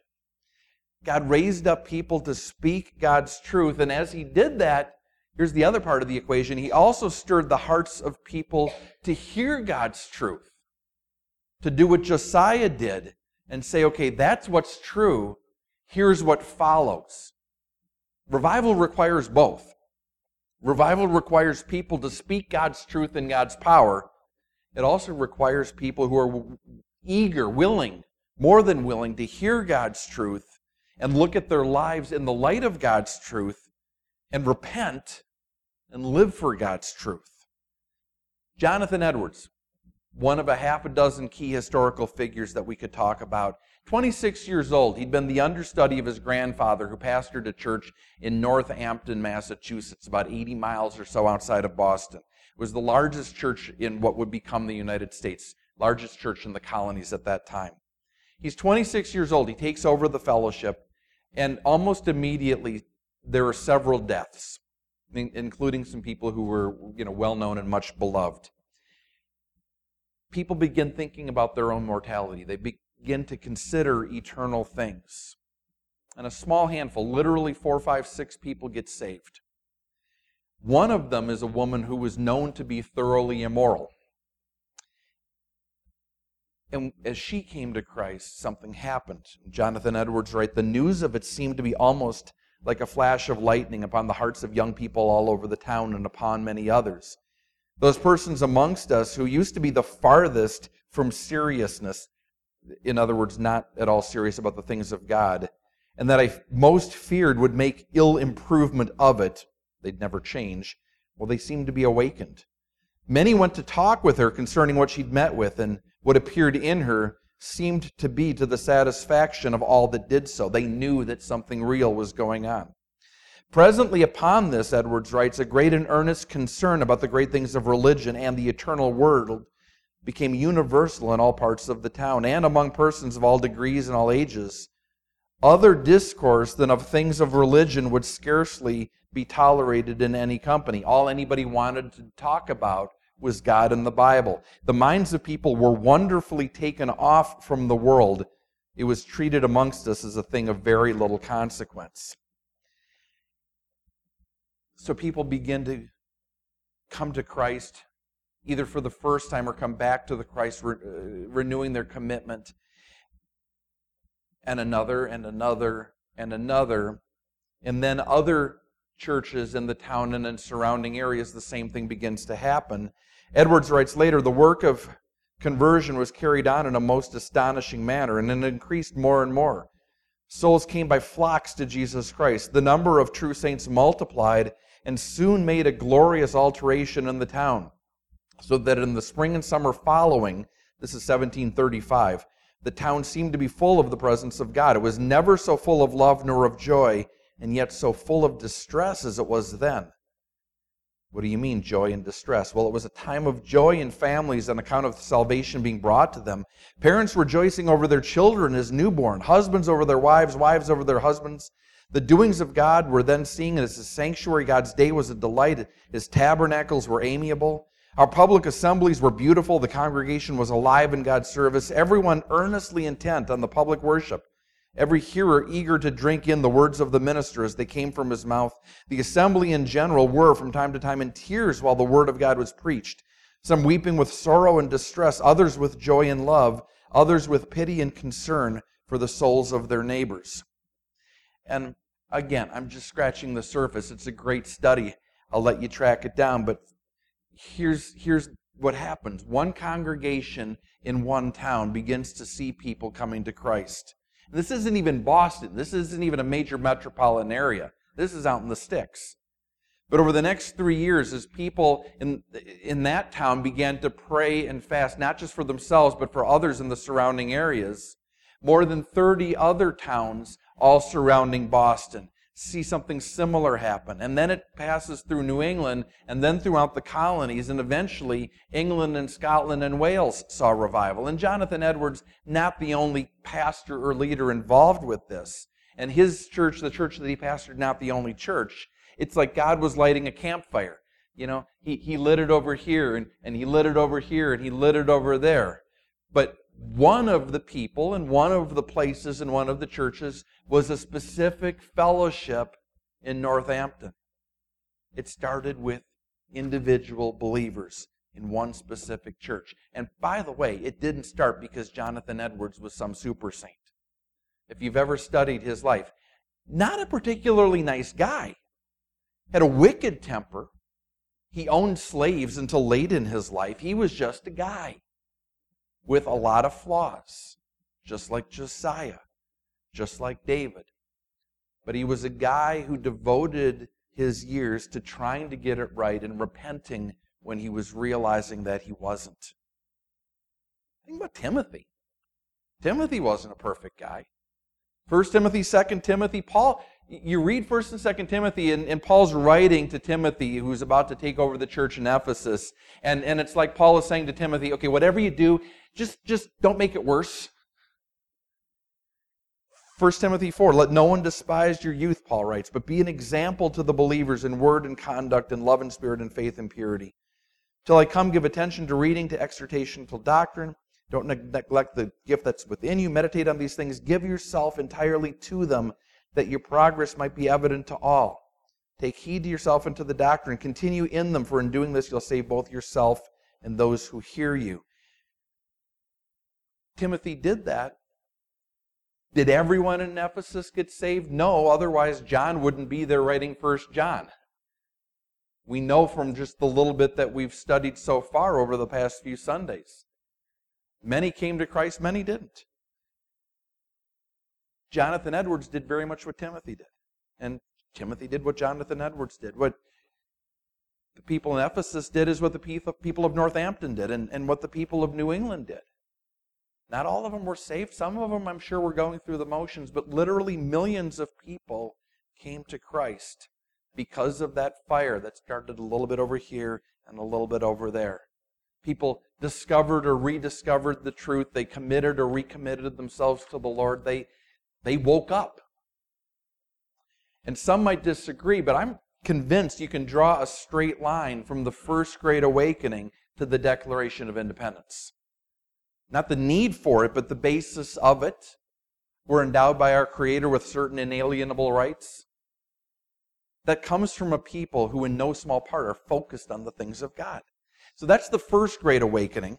God raised up people to speak God's truth, and as He did that, here's the other part of the equation, He also stirred the hearts of people to hear God's truth, to do what Josiah did and say, okay, that's what's true, here's what follows. Revival requires both. Revival requires people to speak God's truth and God's power. It also requires people who are eager, willing, more than willing to hear God's truth and look at their lives in the light of God's truth and repent and live for God's truth. Jonathan Edwards, one of a half a dozen key historical figures that we could talk about. 26 years old, he'd been the understudy of his grandfather who pastored a church in Northampton, Massachusetts, about 80 miles or so outside of Boston. It was the largest church in what would become the United States, largest church in the colonies at that time. He's 26 years old. He takes over the fellowship, and almost immediately there are several deaths, including some people who were well-known and much beloved. People begin thinking about their own mortality. They begin to consider eternal things. And a small handful, literally 4, 5, 6 people get saved. One of them is a woman who was known to be thoroughly immoral. And as she came to Christ, something happened. Jonathan Edwards writes, the news of it seemed to be almost like a flash of lightning upon the hearts of young people all over the town and upon many others. Those persons amongst us who used to be the farthest from seriousness, in other words, not at all serious about the things of God, and that I most feared would make ill improvement of it, they'd never change, well, they seemed to be awakened. Many went to talk with her concerning what she'd met with, and what appeared in her seemed to be to the satisfaction of all that did so. They knew that something real was going on. Presently upon this, Edwards writes, a great and earnest concern about the great things of religion and the eternal world became universal in all parts of the town, and among persons of all degrees and all ages. Other discourse than of things of religion would scarcely be tolerated in any company. All anybody wanted to talk about was God and the Bible. The minds of people were wonderfully taken off from the world. It was treated amongst us as a thing of very little consequence. So people begin to come to Christ, either for the first time or come back to the Christ, renewing their commitment. And another, and another, and another. And then other churches in the town and in surrounding areas, the same thing begins to happen. Edwards writes later, the work of conversion was carried on in a most astonishing manner, and it increased more and more. Souls came by flocks to Jesus Christ. The number of true saints multiplied and soon made a glorious alteration in the town, so that in the spring and summer following, this is 1735, the town seemed to be full of the presence of God. It was never so full of love nor of joy, and yet so full of distress as it was then. What do you mean, joy and distress? Well, it was a time of joy in families on account of salvation being brought to them. Parents rejoicing over their children as newborn, husbands over their wives, wives over their husbands. The doings of God were then seen as a sanctuary. God's day was a delight. His tabernacles were amiable. Our public assemblies were beautiful. The congregation was alive in God's service. Everyone earnestly intent on the public worship. Every hearer eager to drink in the words of the minister as they came from his mouth. The assembly in general were from time to time in tears while the word of God was preached. Some weeping with sorrow and distress, others with joy and love, others with pity and concern for the souls of their neighbors. And again, I'm just scratching the surface. It's a great study. I'll let you track it down, but here's what happens. One congregation in one town begins to see people coming to Christ. This isn't even Boston. This isn't even a major metropolitan area. This is out in the sticks. But over the next 3 years, as people in that town began to pray and fast, not just for themselves, but for others in the surrounding areas, more than 30 other towns, all surrounding Boston, see something similar happen. And then it passes through New England and then throughout the colonies, and eventually England and Scotland and Wales saw revival. And Jonathan Edwards, not the only pastor or leader involved with this. And his church, the church that he pastored, not the only church. It's like God was lighting a campfire. You know, he lit it over here, and he lit it over here, and he lit it over there. But one of the people and one of the places and one of the churches was a specific fellowship in Northampton. It started with individual believers in one specific church. And by the way, it didn't start because Jonathan Edwards was some super saint. If you've ever studied his life, not a particularly nice guy. Had a wicked temper. He owned slaves until late in his life. He was just a guy with a lot of flaws, just like Josiah, just like David. But he was a guy who devoted his years to trying to get it right and repenting when he was realizing that he wasn't. Think about Timothy. Timothy wasn't a perfect guy. 1 Timothy, 2 Timothy, Paul, you read 1 and 2 Timothy, and Paul's writing to Timothy, who's about to take over the church in Ephesus. And it's like Paul is saying to Timothy, okay, whatever you do, just don't make it worse. 1 Timothy 4, let no one despise your youth, Paul writes, but be an example to the believers in word and conduct, in love and spirit and faith and purity. Till I come, give attention to reading, to exhortation, to doctrine. Don't neglect the gift that's within you. Meditate on these things. Give yourself entirely to them, that your progress might be evident to all. Take heed to yourself and to the doctrine. Continue in them, for in doing this you'll save both yourself and those who hear you. Timothy did that, Did everyone in Ephesus get saved? No, otherwise John wouldn't be there writing 1 John. We know from just the little bit that we've studied so far over the past few Sundays. Many came to Christ, many didn't. Jonathan Edwards did very much what Timothy did. And Timothy did what Jonathan Edwards did. What the people in Ephesus did is what the people of Northampton did and what the people of New England did. Not all of them were saved. Some of them, I'm sure, were going through the motions, but literally millions of people came to Christ because of that fire that started a little bit over here and a little bit over there. People discovered or rediscovered the truth. They committed or recommitted themselves to the Lord. They woke up. And some might disagree, but I'm convinced you can draw a straight line from the First Great Awakening to the Declaration of Independence. Not the need for it, but the basis of it. We're endowed by our Creator with certain inalienable rights. That comes from a people who in no small part are focused on the things of God. So that's the First Great Awakening.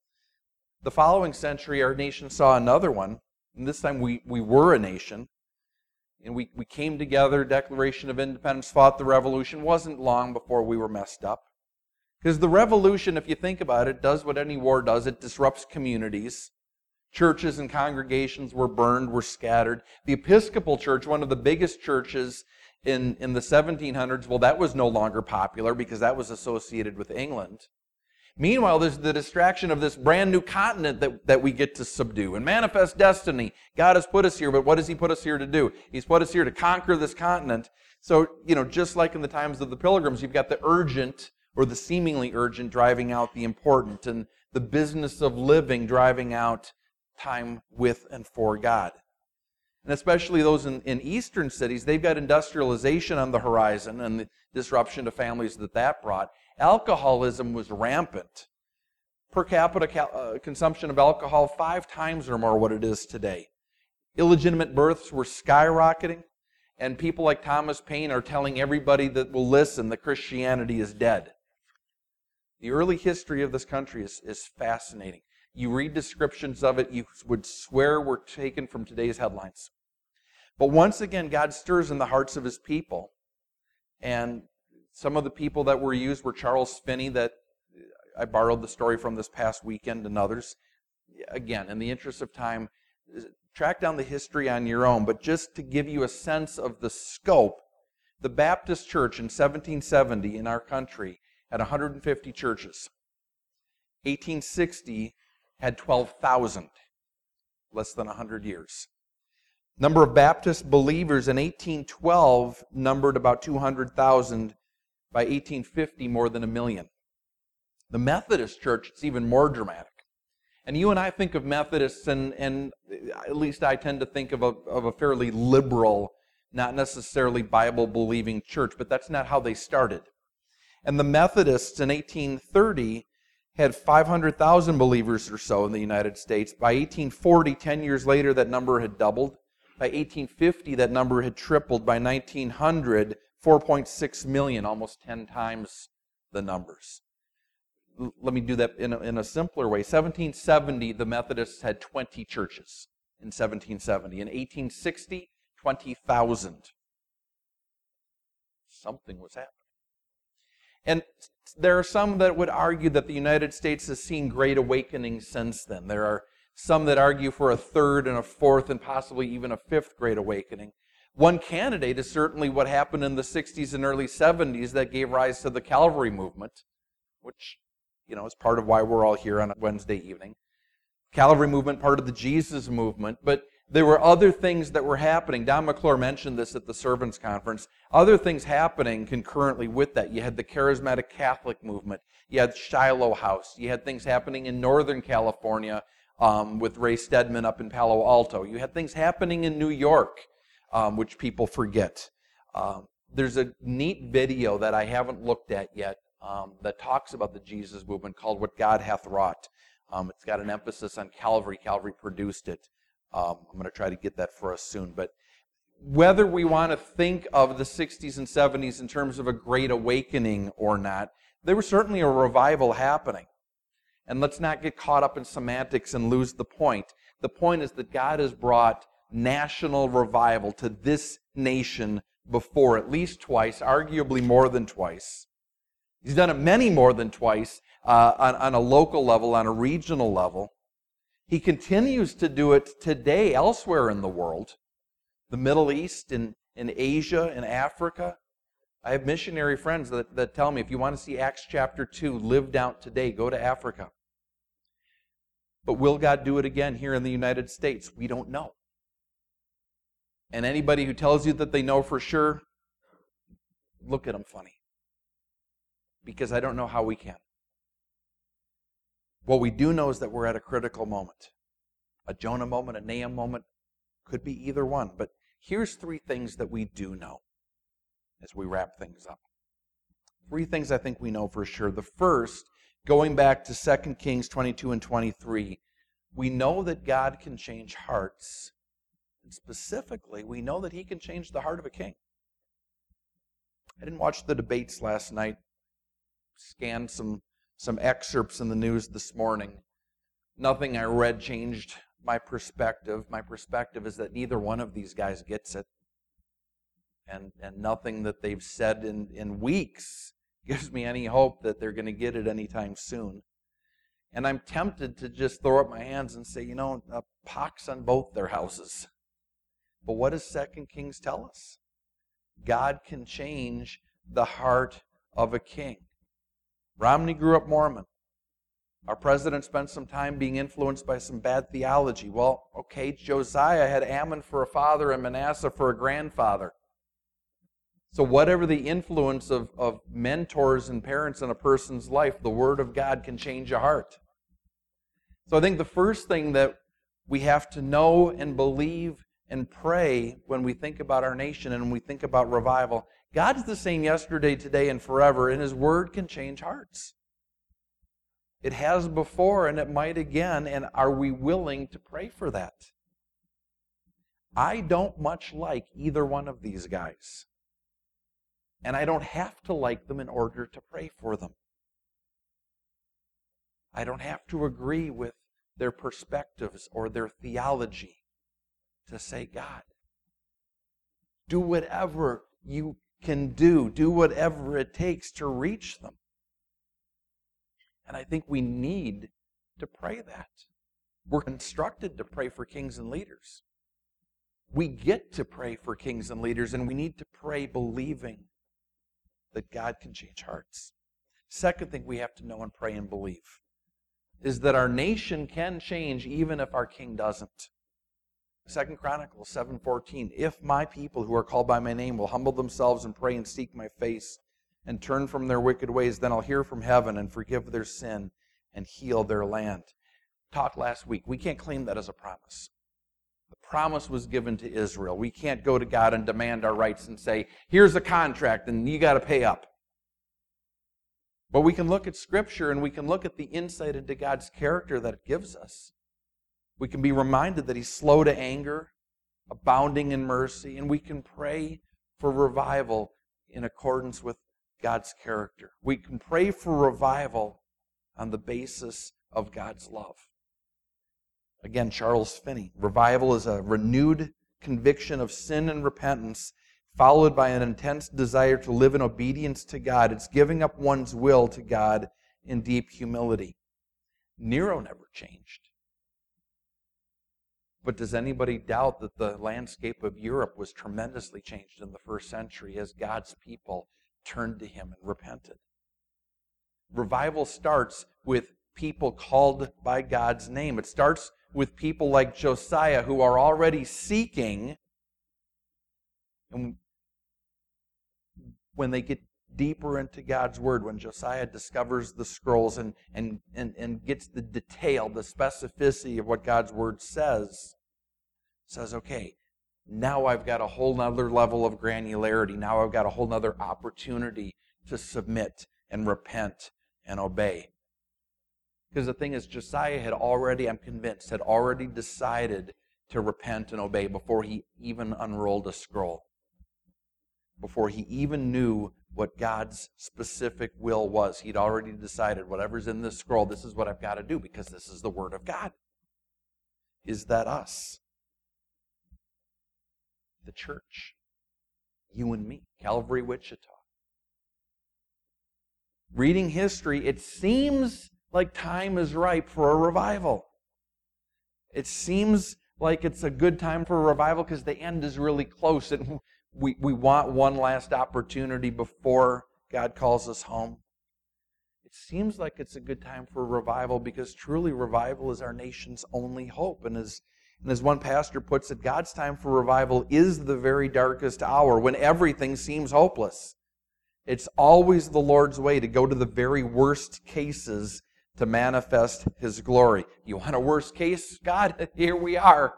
The following century, our nation saw another one. And this time we were a nation. And we came together, Declaration of Independence, fought the revolution. Wasn't long before we were messed up. Because the revolution, if you think about it, does what any war does. It disrupts communities. Churches and congregations were burned, were scattered. The Episcopal Church, one of the biggest churches in the 1700s, well, that was no longer popular because that was associated with England. Meanwhile, there's the distraction of this brand new continent that we get to subdue. And manifest destiny. God has put us here, but what does He put us here to do? He's put us here to conquer this continent. So, just like in the times of the Pilgrims, you've got the urgent or the seemingly urgent driving out the important, and the business of living driving out time with and for God. And especially those in eastern cities, they've got industrialization on the horizon and the disruption to families that brought. Alcoholism was rampant. Per capita consumption of alcohol 5 times or more what it is today. Illegitimate births were skyrocketing, and people like Thomas Paine are telling everybody that will listen that Christianity is dead. The early history of this country is fascinating. You read descriptions of it, you would swear were taken from today's headlines. But once again, God stirs in the hearts of His people. And some of the people that were used were Charles Finney, that I borrowed the story from this past weekend, and others. Again, in the interest of time, track down the history on your own. But just to give you a sense of the scope, the Baptist Church in 1770 in our country had 150 churches. 1860 had 12,000, less than 100 years. Number of Baptist believers in 1812 numbered about 200,000. By 1850, more than 1 million. The Methodist Church, it's even more dramatic. And you and I think of Methodists, and at least I tend to think of a fairly liberal, not necessarily Bible-believing church, but that's not how they started. And the Methodists in 1830 had 500,000 believers or so in the United States. By 1840, 10 years later, that number had doubled. By 1850, that number had tripled. By 1900, 4.6 million, almost 10 times the numbers. Let me do that in a simpler way. 1770, the Methodists had 20 churches in 1770. In 1860, 20,000. Something was happening. And there are some that would argue that the United States has seen great awakenings since then. There are some that argue for a third and a fourth and possibly even a fifth great awakening. One candidate is certainly what happened in the 60s and early 70s that gave rise to the Calvary movement, which, is part of why we're all here on a Wednesday evening. Calvary movement, part of the Jesus movement, but there were other things that were happening. Don McClure mentioned this at the Servants Conference. Other things happening concurrently with that. You had the Charismatic Catholic movement. You had Shiloh House. You had things happening in Northern California with Ray Stedman up in Palo Alto. You had things happening in New York, which people forget. There's a neat video that I haven't looked at yet that talks about the Jesus movement called What God Hath Wrought. It's got an emphasis on Calvary. Calvary produced it. I'm going to try to get that for us soon. But whether we want to think of the 60s and 70s in terms of a great awakening or not, there was certainly a revival happening. And let's not get caught up in semantics and lose the point. The point is that God has brought national revival to this nation before, at least twice, arguably more than twice. He's done it many more than twice on a local level, on a regional level. He continues to do it today elsewhere in the world, the Middle East, in Asia, in Africa. I have missionary friends that tell me, if you want to see Acts chapter 2 lived out today, go to Africa. But will God do it again here in the United States? We don't know. And anybody who tells you that they know for sure, look at them funny. Because I don't know how we can. What we do know is that we're at a critical moment. A Jonah moment, a Nahum moment, could be either one. But here's three things that we do know as we wrap things up. Three things I think we know for sure. The first, going back to 2 Kings 22 and 23, we know that God can change hearts. And specifically, we know that He can change the heart of a king. I didn't watch the debates last night. Scanned some excerpts in the news this morning. Nothing I read changed my perspective. My perspective is that neither one of these guys gets it. And nothing that they've said in weeks gives me any hope that they're going to get it anytime soon. And I'm tempted to just throw up my hands and say, pox on both their houses. But what does 2 Kings tell us? God can change the heart of a king. Romney grew up Mormon. Our president spent some time being influenced by some bad theology. Well, okay, Josiah had Ammon for a father and Manasseh for a grandfather. So whatever the influence of mentors and parents in a person's life, the Word of God can change a heart. So I think the first thing that we have to know and believe and pray when we think about our nation and when we think about revival, God's the same yesterday, today, and forever, and His Word can change hearts. It has before, and it might again, and are we willing to pray for that? I don't much like either one of these guys. And I don't have to like them in order to pray for them. I don't have to agree with their perspectives or their theology to say, God, do whatever you can do whatever it takes to reach them. And I think we need to pray that. We're instructed to pray for kings and leaders. We get to pray for kings and leaders, and we need to pray believing that God can change hearts. Second thing we have to know and pray and believe is that our nation can change even if our king doesn't. 2 Chronicles 7:14, if my people who are called by my name will humble themselves and pray and seek my face and turn from their wicked ways, then I'll hear from heaven and forgive their sin and heal their land. Talked last week. We can't claim that as a promise. The promise was given to Israel. We can't go to God and demand our rights and say, here's a contract and you got to pay up. But we can look at Scripture and we can look at the insight into God's character that it gives us. We can be reminded that He's slow to anger, abounding in mercy, and we can pray for revival in accordance with God's character. We can pray for revival on the basis of God's love. Again, Charles Finney, revival is a renewed conviction of sin and repentance, followed by an intense desire to live in obedience to God. It's giving up one's will to God in deep humility. Nero never changed. But does anybody doubt that the landscape of Europe was tremendously changed in the first century as God's people turned to Him and repented? Revival starts with people called by God's name. It starts with people like Josiah who are already seeking, and when they get deeper into God's Word, when Josiah discovers the scrolls and gets the detail, the specificity of what God's Word says, okay, now I've got a whole nother level of granularity. Now I've got a whole nother opportunity to submit and repent and obey. Because the thing is, Josiah had already, I'm convinced, had already decided to repent and obey before he even unrolled a scroll. Before he even knew what God's specific will was. He'd already decided, whatever's in this scroll, this is what I've got to do because this is the Word of God. Is that us? The church. You and me. Calvary, Wichita. Reading history, it seems like time is ripe for a revival. It seems like it's a good time for a revival because the end is really close and we want one last opportunity before God calls us home. It seems like it's a good time for a revival because truly revival is our nation's only hope. And as one pastor puts it, God's time for revival is the very darkest hour when everything seems hopeless. It's always the Lord's way to go to the very worst cases to manifest His glory. You want a worst case? God, here we are.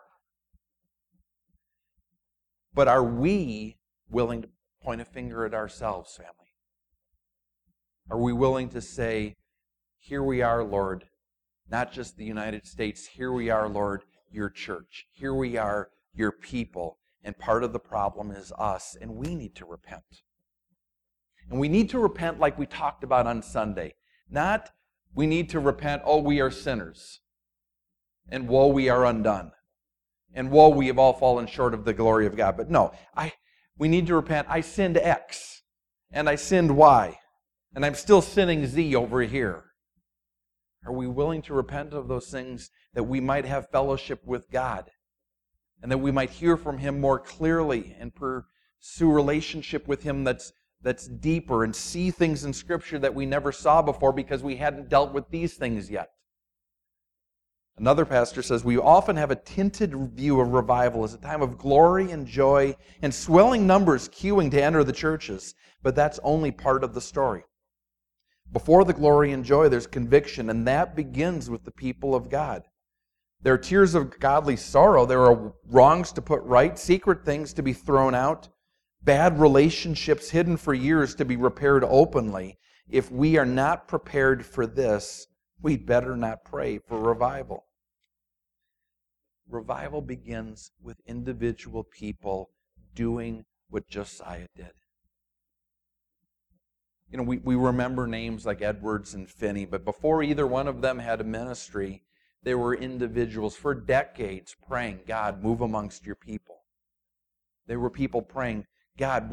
But are we willing to point a finger at ourselves, family? Are we willing to say, here we are, Lord, not just the United States, here we are, Lord, your church. Here we are, your people. And part of the problem is us, and we need to repent. And we need to repent like we talked about on Sunday. Not we need to repent, oh, we are sinners. And woe, we are undone. And woe, we have all fallen short of the glory of God. But no, we need to repent. I sinned X, and I sinned Y, and I'm still sinning Z over here. Are we willing to repent of those things that we might have fellowship with God and that we might hear from Him more clearly and pursue relationship with Him that's deeper and see things in Scripture that we never saw before because we hadn't dealt with these things yet? Another pastor says, we often have a tinted view of revival as a time of glory and joy and swelling numbers queuing to enter the churches, but that's only part of the story. Before the glory and joy, there's conviction, and that begins with the people of God. There are tears of godly sorrow. There are wrongs to put right, secret things to be thrown out, bad relationships hidden for years to be repaired openly. If we are not prepared for this, we'd better not pray for revival. Revival begins with individual people doing what Josiah did. You know, we remember names like Edwards and Finney, but before either one of them had a ministry, there were individuals for decades praying, God, move amongst your people. There were people praying, God,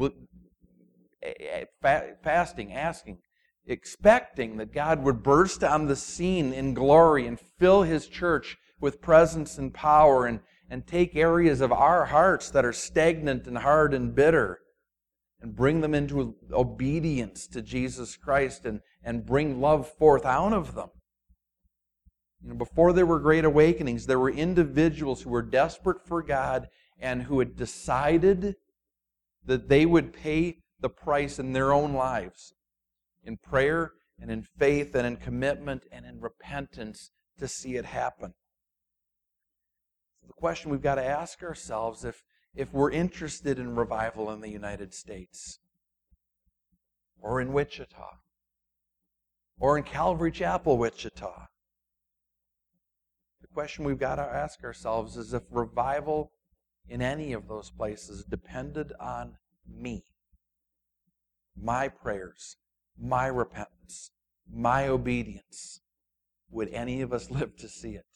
fasting, asking, expecting that God would burst on the scene in glory and fill His church with presence and power and take areas of our hearts that are stagnant and hard and bitter and bring them into obedience to Jesus Christ and bring love forth out of them. You know, before there were great awakenings, there were individuals who were desperate for God and who had decided that they would pay the price in their own lives in prayer and in faith and in commitment and in repentance to see it happen. So the question we've got to ask ourselves, if we're interested in revival in the United States, or in Wichita, or in Calvary Chapel, Wichita, the question we've got to ask ourselves is if revival in any of those places depended on me, my prayers, my repentance, my obedience, would any of us live to see it?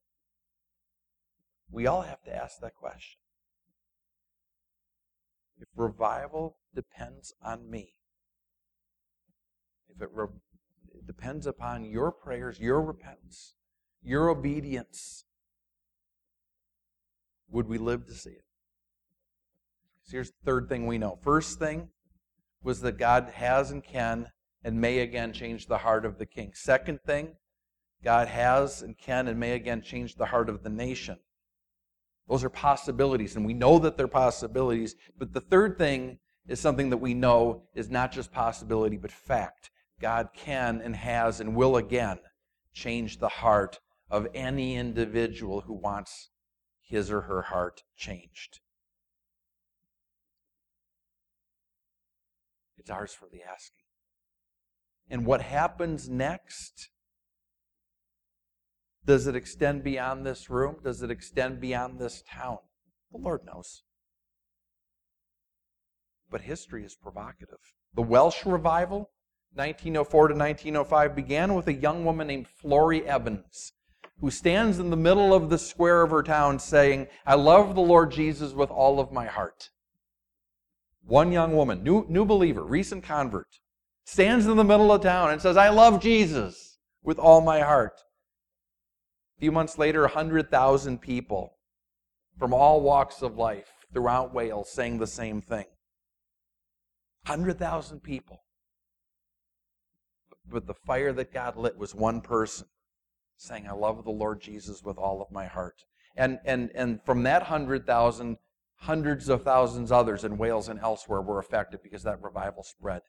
We all have to ask that question. If revival depends on me, if it depends upon your prayers, your repentance, your obedience, would we live to see it? So here's the third thing we know. First thing was that God has and can and may again change the heart of the king. Second thing, God has and can and may again change the heart of the nation. Those are possibilities, and we know that they're possibilities. But the third thing is something that we know is not just possibility, but fact. God can and has and will again change the heart of any individual who wants his or her heart changed. It's ours for the asking. And what happens next? Does it extend beyond this room? Does it extend beyond this town? The Lord knows. But history is provocative. The Welsh revival, 1904 to 1905, began with a young woman named Florrie Evans, who stands in the middle of the square of her town saying, I love the Lord Jesus with all of my heart. One young woman, new believer, recent convert, stands in the middle of town and says, I love Jesus with all my heart. A few months later, 100,000 people from all walks of life throughout Wales saying the same thing. 100,000 people. But the fire that God lit was one person saying, I love the Lord Jesus with all of my heart. And from that 100,000, hundreds of thousands others in Wales and elsewhere were affected because that revival spread.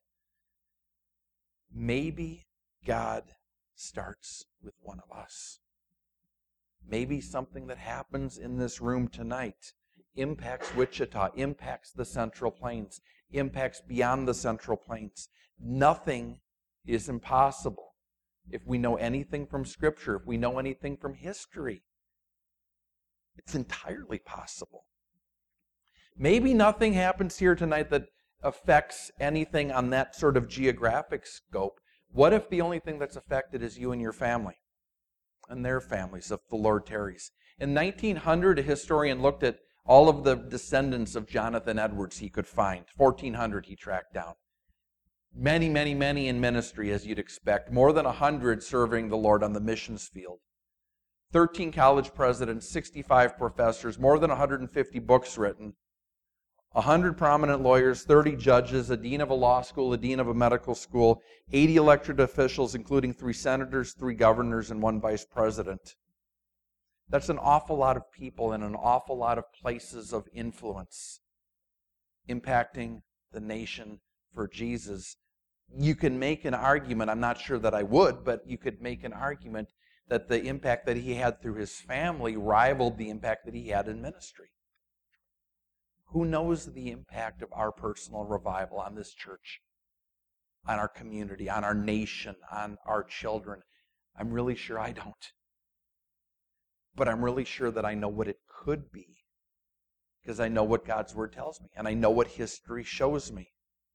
Maybe God starts with one of us. Maybe something that happens in this room tonight impacts Wichita, impacts the Central Plains, impacts beyond the Central Plains. Nothing is impossible if we know anything from Scripture, if we know anything from history. It's entirely possible. Maybe nothing happens here tonight that affects anything on that sort of geographic scope. What if the only thing that's affected is you and your family and their families, if the Lord tarries? In 1900, a historian looked at all of the descendants of Jonathan Edwards he could find. 1,400 he tracked down. Many, many, many in ministry, as you'd expect. More than 100 serving the Lord on the missions field. 13 college presidents, 65 professors, more than 150 books written. 100 prominent lawyers, 30 judges, a dean of a law school, a dean of a medical school, 80 elected officials, including 3 senators, 3 governors, and 1 vice president. That's an awful lot of people in an awful lot of places of influence impacting the nation for Jesus. You can make an argument, I'm not sure that I would, but you could make an argument that the impact that he had through his family rivaled the impact that he had in ministry. Who knows the impact of our personal revival on this church, on our community, on our nation, on our children? I'm really sure I don't. But I'm really sure that I know what it could be, because I know what God's Word tells me, and I know what history shows me.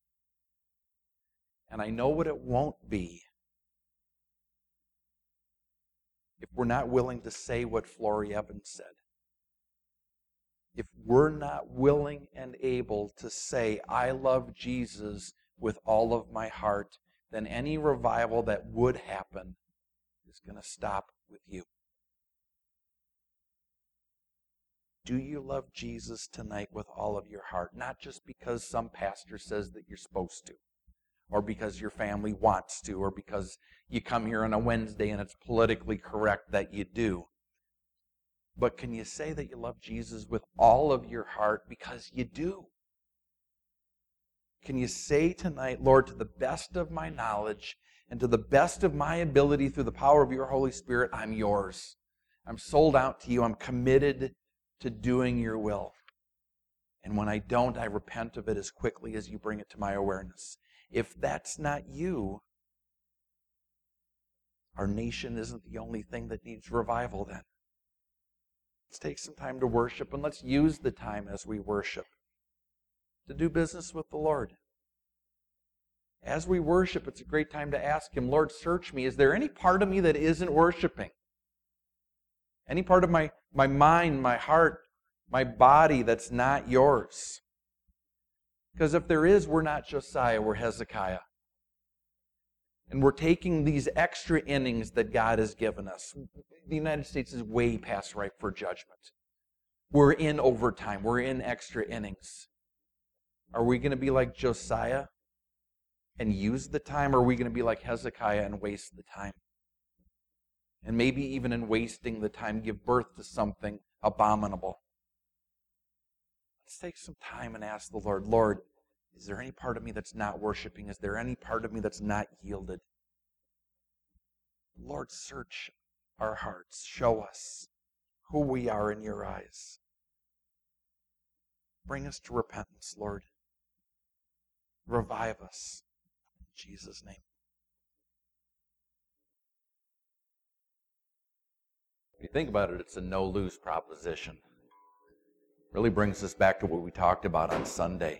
And I know what it won't be if we're not willing to say what Florrie Evans said. If we're not willing and able to say, I love Jesus with all of my heart, then any revival that would happen is going to stop with you. Do you love Jesus tonight with all of your heart? Not just because some pastor says that you're supposed to, or because your family wants to, or because you come here on a Wednesday and it's politically correct that you do. But can you say that you love Jesus with all of your heart because you do? Can you say tonight, Lord, to the best of my knowledge and to the best of my ability through the power of your Holy Spirit, I'm yours. I'm sold out to you. I'm committed to doing your will. And when I don't, I repent of it as quickly as you bring it to my awareness. If that's not you, our nation isn't the only thing that needs revival then. Let's take some time to worship, and let's use the time as we worship to do business with the Lord. As we worship, it's a great time to ask Him, Lord, search me. Is there any part of me that isn't worshiping? Any part of my mind, my heart, my body that's not yours? Because if there is, we're not Josiah, we're Hezekiah. And we're taking these extra innings that God has given us. The United States is way past ripe for judgment. We're in overtime. We're in extra innings. Are we going to be like Josiah and use the time, or are we going to be like Hezekiah and waste the time? And maybe even in wasting the time, give birth to something abominable. Let's take some time and ask the Lord, Lord, is there any part of me that's not worshiping? Is there any part of me that's not yielded? Lord, search our hearts. Show us who we are in your eyes. Bring us to repentance, Lord. Revive us. In Jesus' name. If you think about it, it's a no-lose proposition. Really brings us back to what we talked about on Sunday.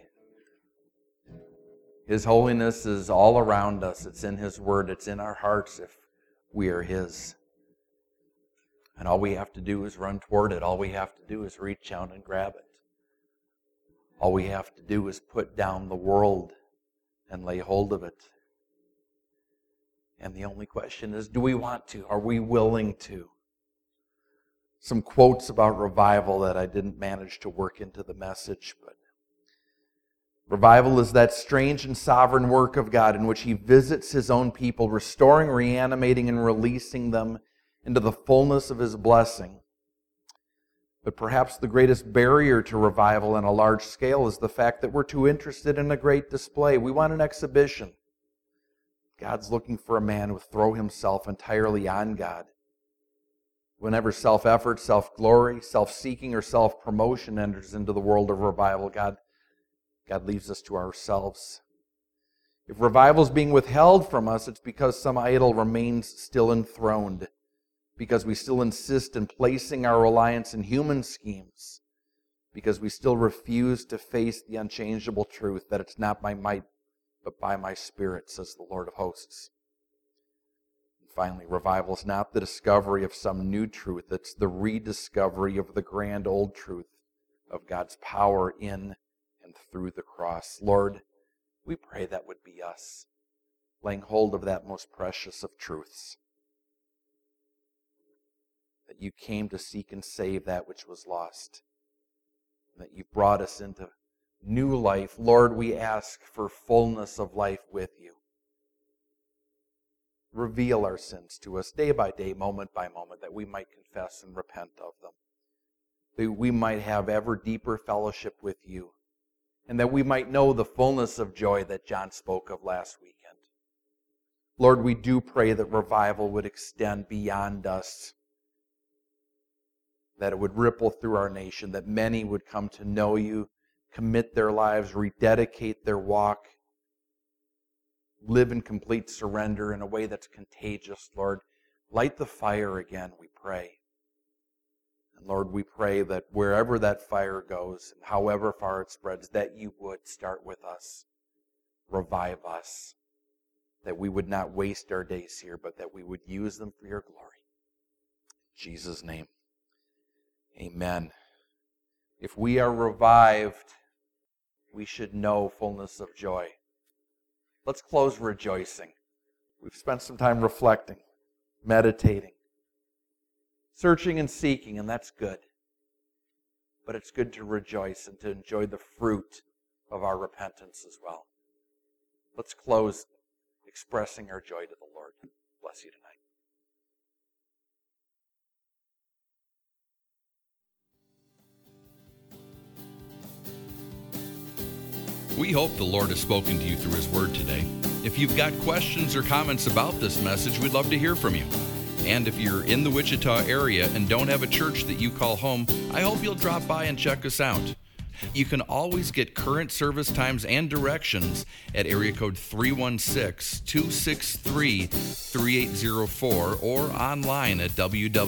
His holiness is all around us. It's in His Word. It's in our hearts if we are His. And all we have to do is run toward it. All we have to do is reach out and grab it. All we have to do is put down the world and lay hold of it. And the only question is, do we want to? Are we willing to? Some quotes about revival that I didn't manage to work into the message, but revival is that strange and sovereign work of God in which He visits His own people, restoring, reanimating, and releasing them into the fullness of His blessing. But perhaps the greatest barrier to revival on a large scale is the fact that we're too interested in a great display. We want an exhibition. God's looking for a man who will throw himself entirely on God. Whenever self-effort, self-glory, self-seeking, or self-promotion enters into the world of revival, God leaves us to ourselves. If revival is being withheld from us, it's because some idol remains still enthroned, because we still insist in placing our reliance in human schemes, because we still refuse to face the unchangeable truth that it's not by might, but by my Spirit, says the Lord of hosts. And finally, revival is not the discovery of some new truth, it's the rediscovery of the grand old truth of God's power in and through the cross. Lord, we pray that would be us, laying hold of that most precious of truths, that you came to seek and save that which was lost, and that you've brought us into new life. Lord, we ask for fullness of life with you. Reveal our sins to us day by day, moment by moment, that we might confess and repent of them, that we might have ever deeper fellowship with you, and that we might know the fullness of joy that John spoke of last weekend. Lord, we do pray that revival would extend beyond us, that it would ripple through our nation, that many would come to know you, commit their lives, rededicate their walk, live in complete surrender in a way that's contagious, Lord. Light the fire again, we pray. And Lord, we pray that wherever that fire goes, and however far it spreads, that you would start with us, revive us, that we would not waste our days here, but that we would use them for your glory. In Jesus' name, amen. If we are revived, we should know fullness of joy. Let's close rejoicing. We've spent some time reflecting, meditating, searching and seeking, and that's good. But it's good to rejoice and to enjoy the fruit of our repentance as well. Let's close expressing our joy to the Lord. Bless you tonight. We hope the Lord has spoken to you through His Word today. If you've got questions or comments about this message, we'd love to hear from you. And if you're in the Wichita area and don't have a church that you call home, I hope you'll drop by and check us out. You can always get current service times and directions at area code 316-263-3804 or online at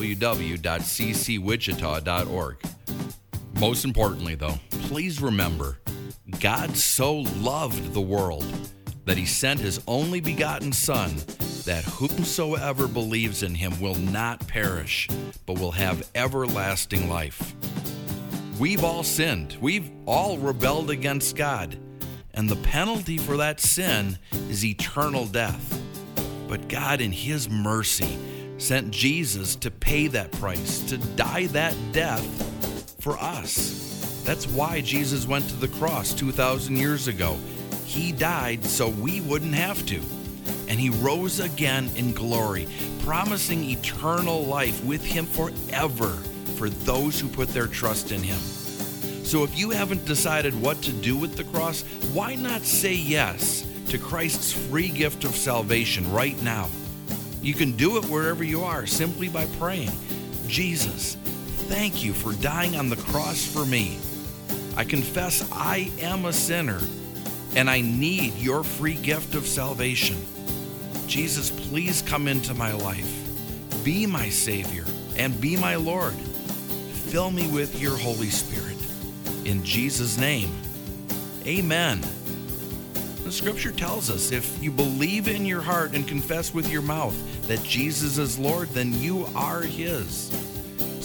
www.ccwichita.org. Most importantly, though, please remember, God so loved the world that He sent His only begotten Son, that whomsoever believes in Him will not perish, but will have everlasting life. We've all sinned. We've all rebelled against God. And the penalty for that sin is eternal death. But God, in His mercy, sent Jesus to pay that price, to die that death for us. That's why Jesus went to the cross 2,000 years ago. He died so we wouldn't have to. And He rose again in glory, promising eternal life with Him forever for those who put their trust in Him. So if you haven't decided what to do with the cross, why not say yes to Christ's free gift of salvation right now? You can do it wherever you are simply by praying, Jesus, thank you for dying on the cross for me. I confess I am a sinner and I need your free gift of salvation. Jesus, please come into my life. Be my Savior and be my Lord. Fill me with your Holy Spirit. In Jesus' name, amen. The Scripture tells us if you believe in your heart and confess with your mouth that Jesus is Lord, then you are His.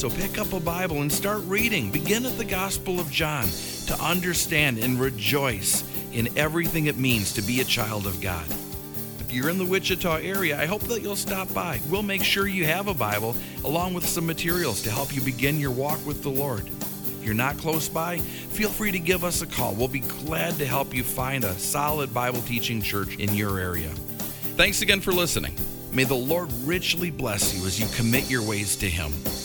So pick up a Bible and start reading. Begin at the Gospel of John to understand and rejoice in everything it means to be a child of God. If you're in the Wichita area, I hope that you'll stop by. We'll make sure you have a Bible along with some materials to help you begin your walk with the Lord. If you're not close by, feel free to give us a call. We'll be glad to help you find a solid Bible teaching church in your area. Thanks again for listening. May the Lord richly bless you as you commit your ways to Him.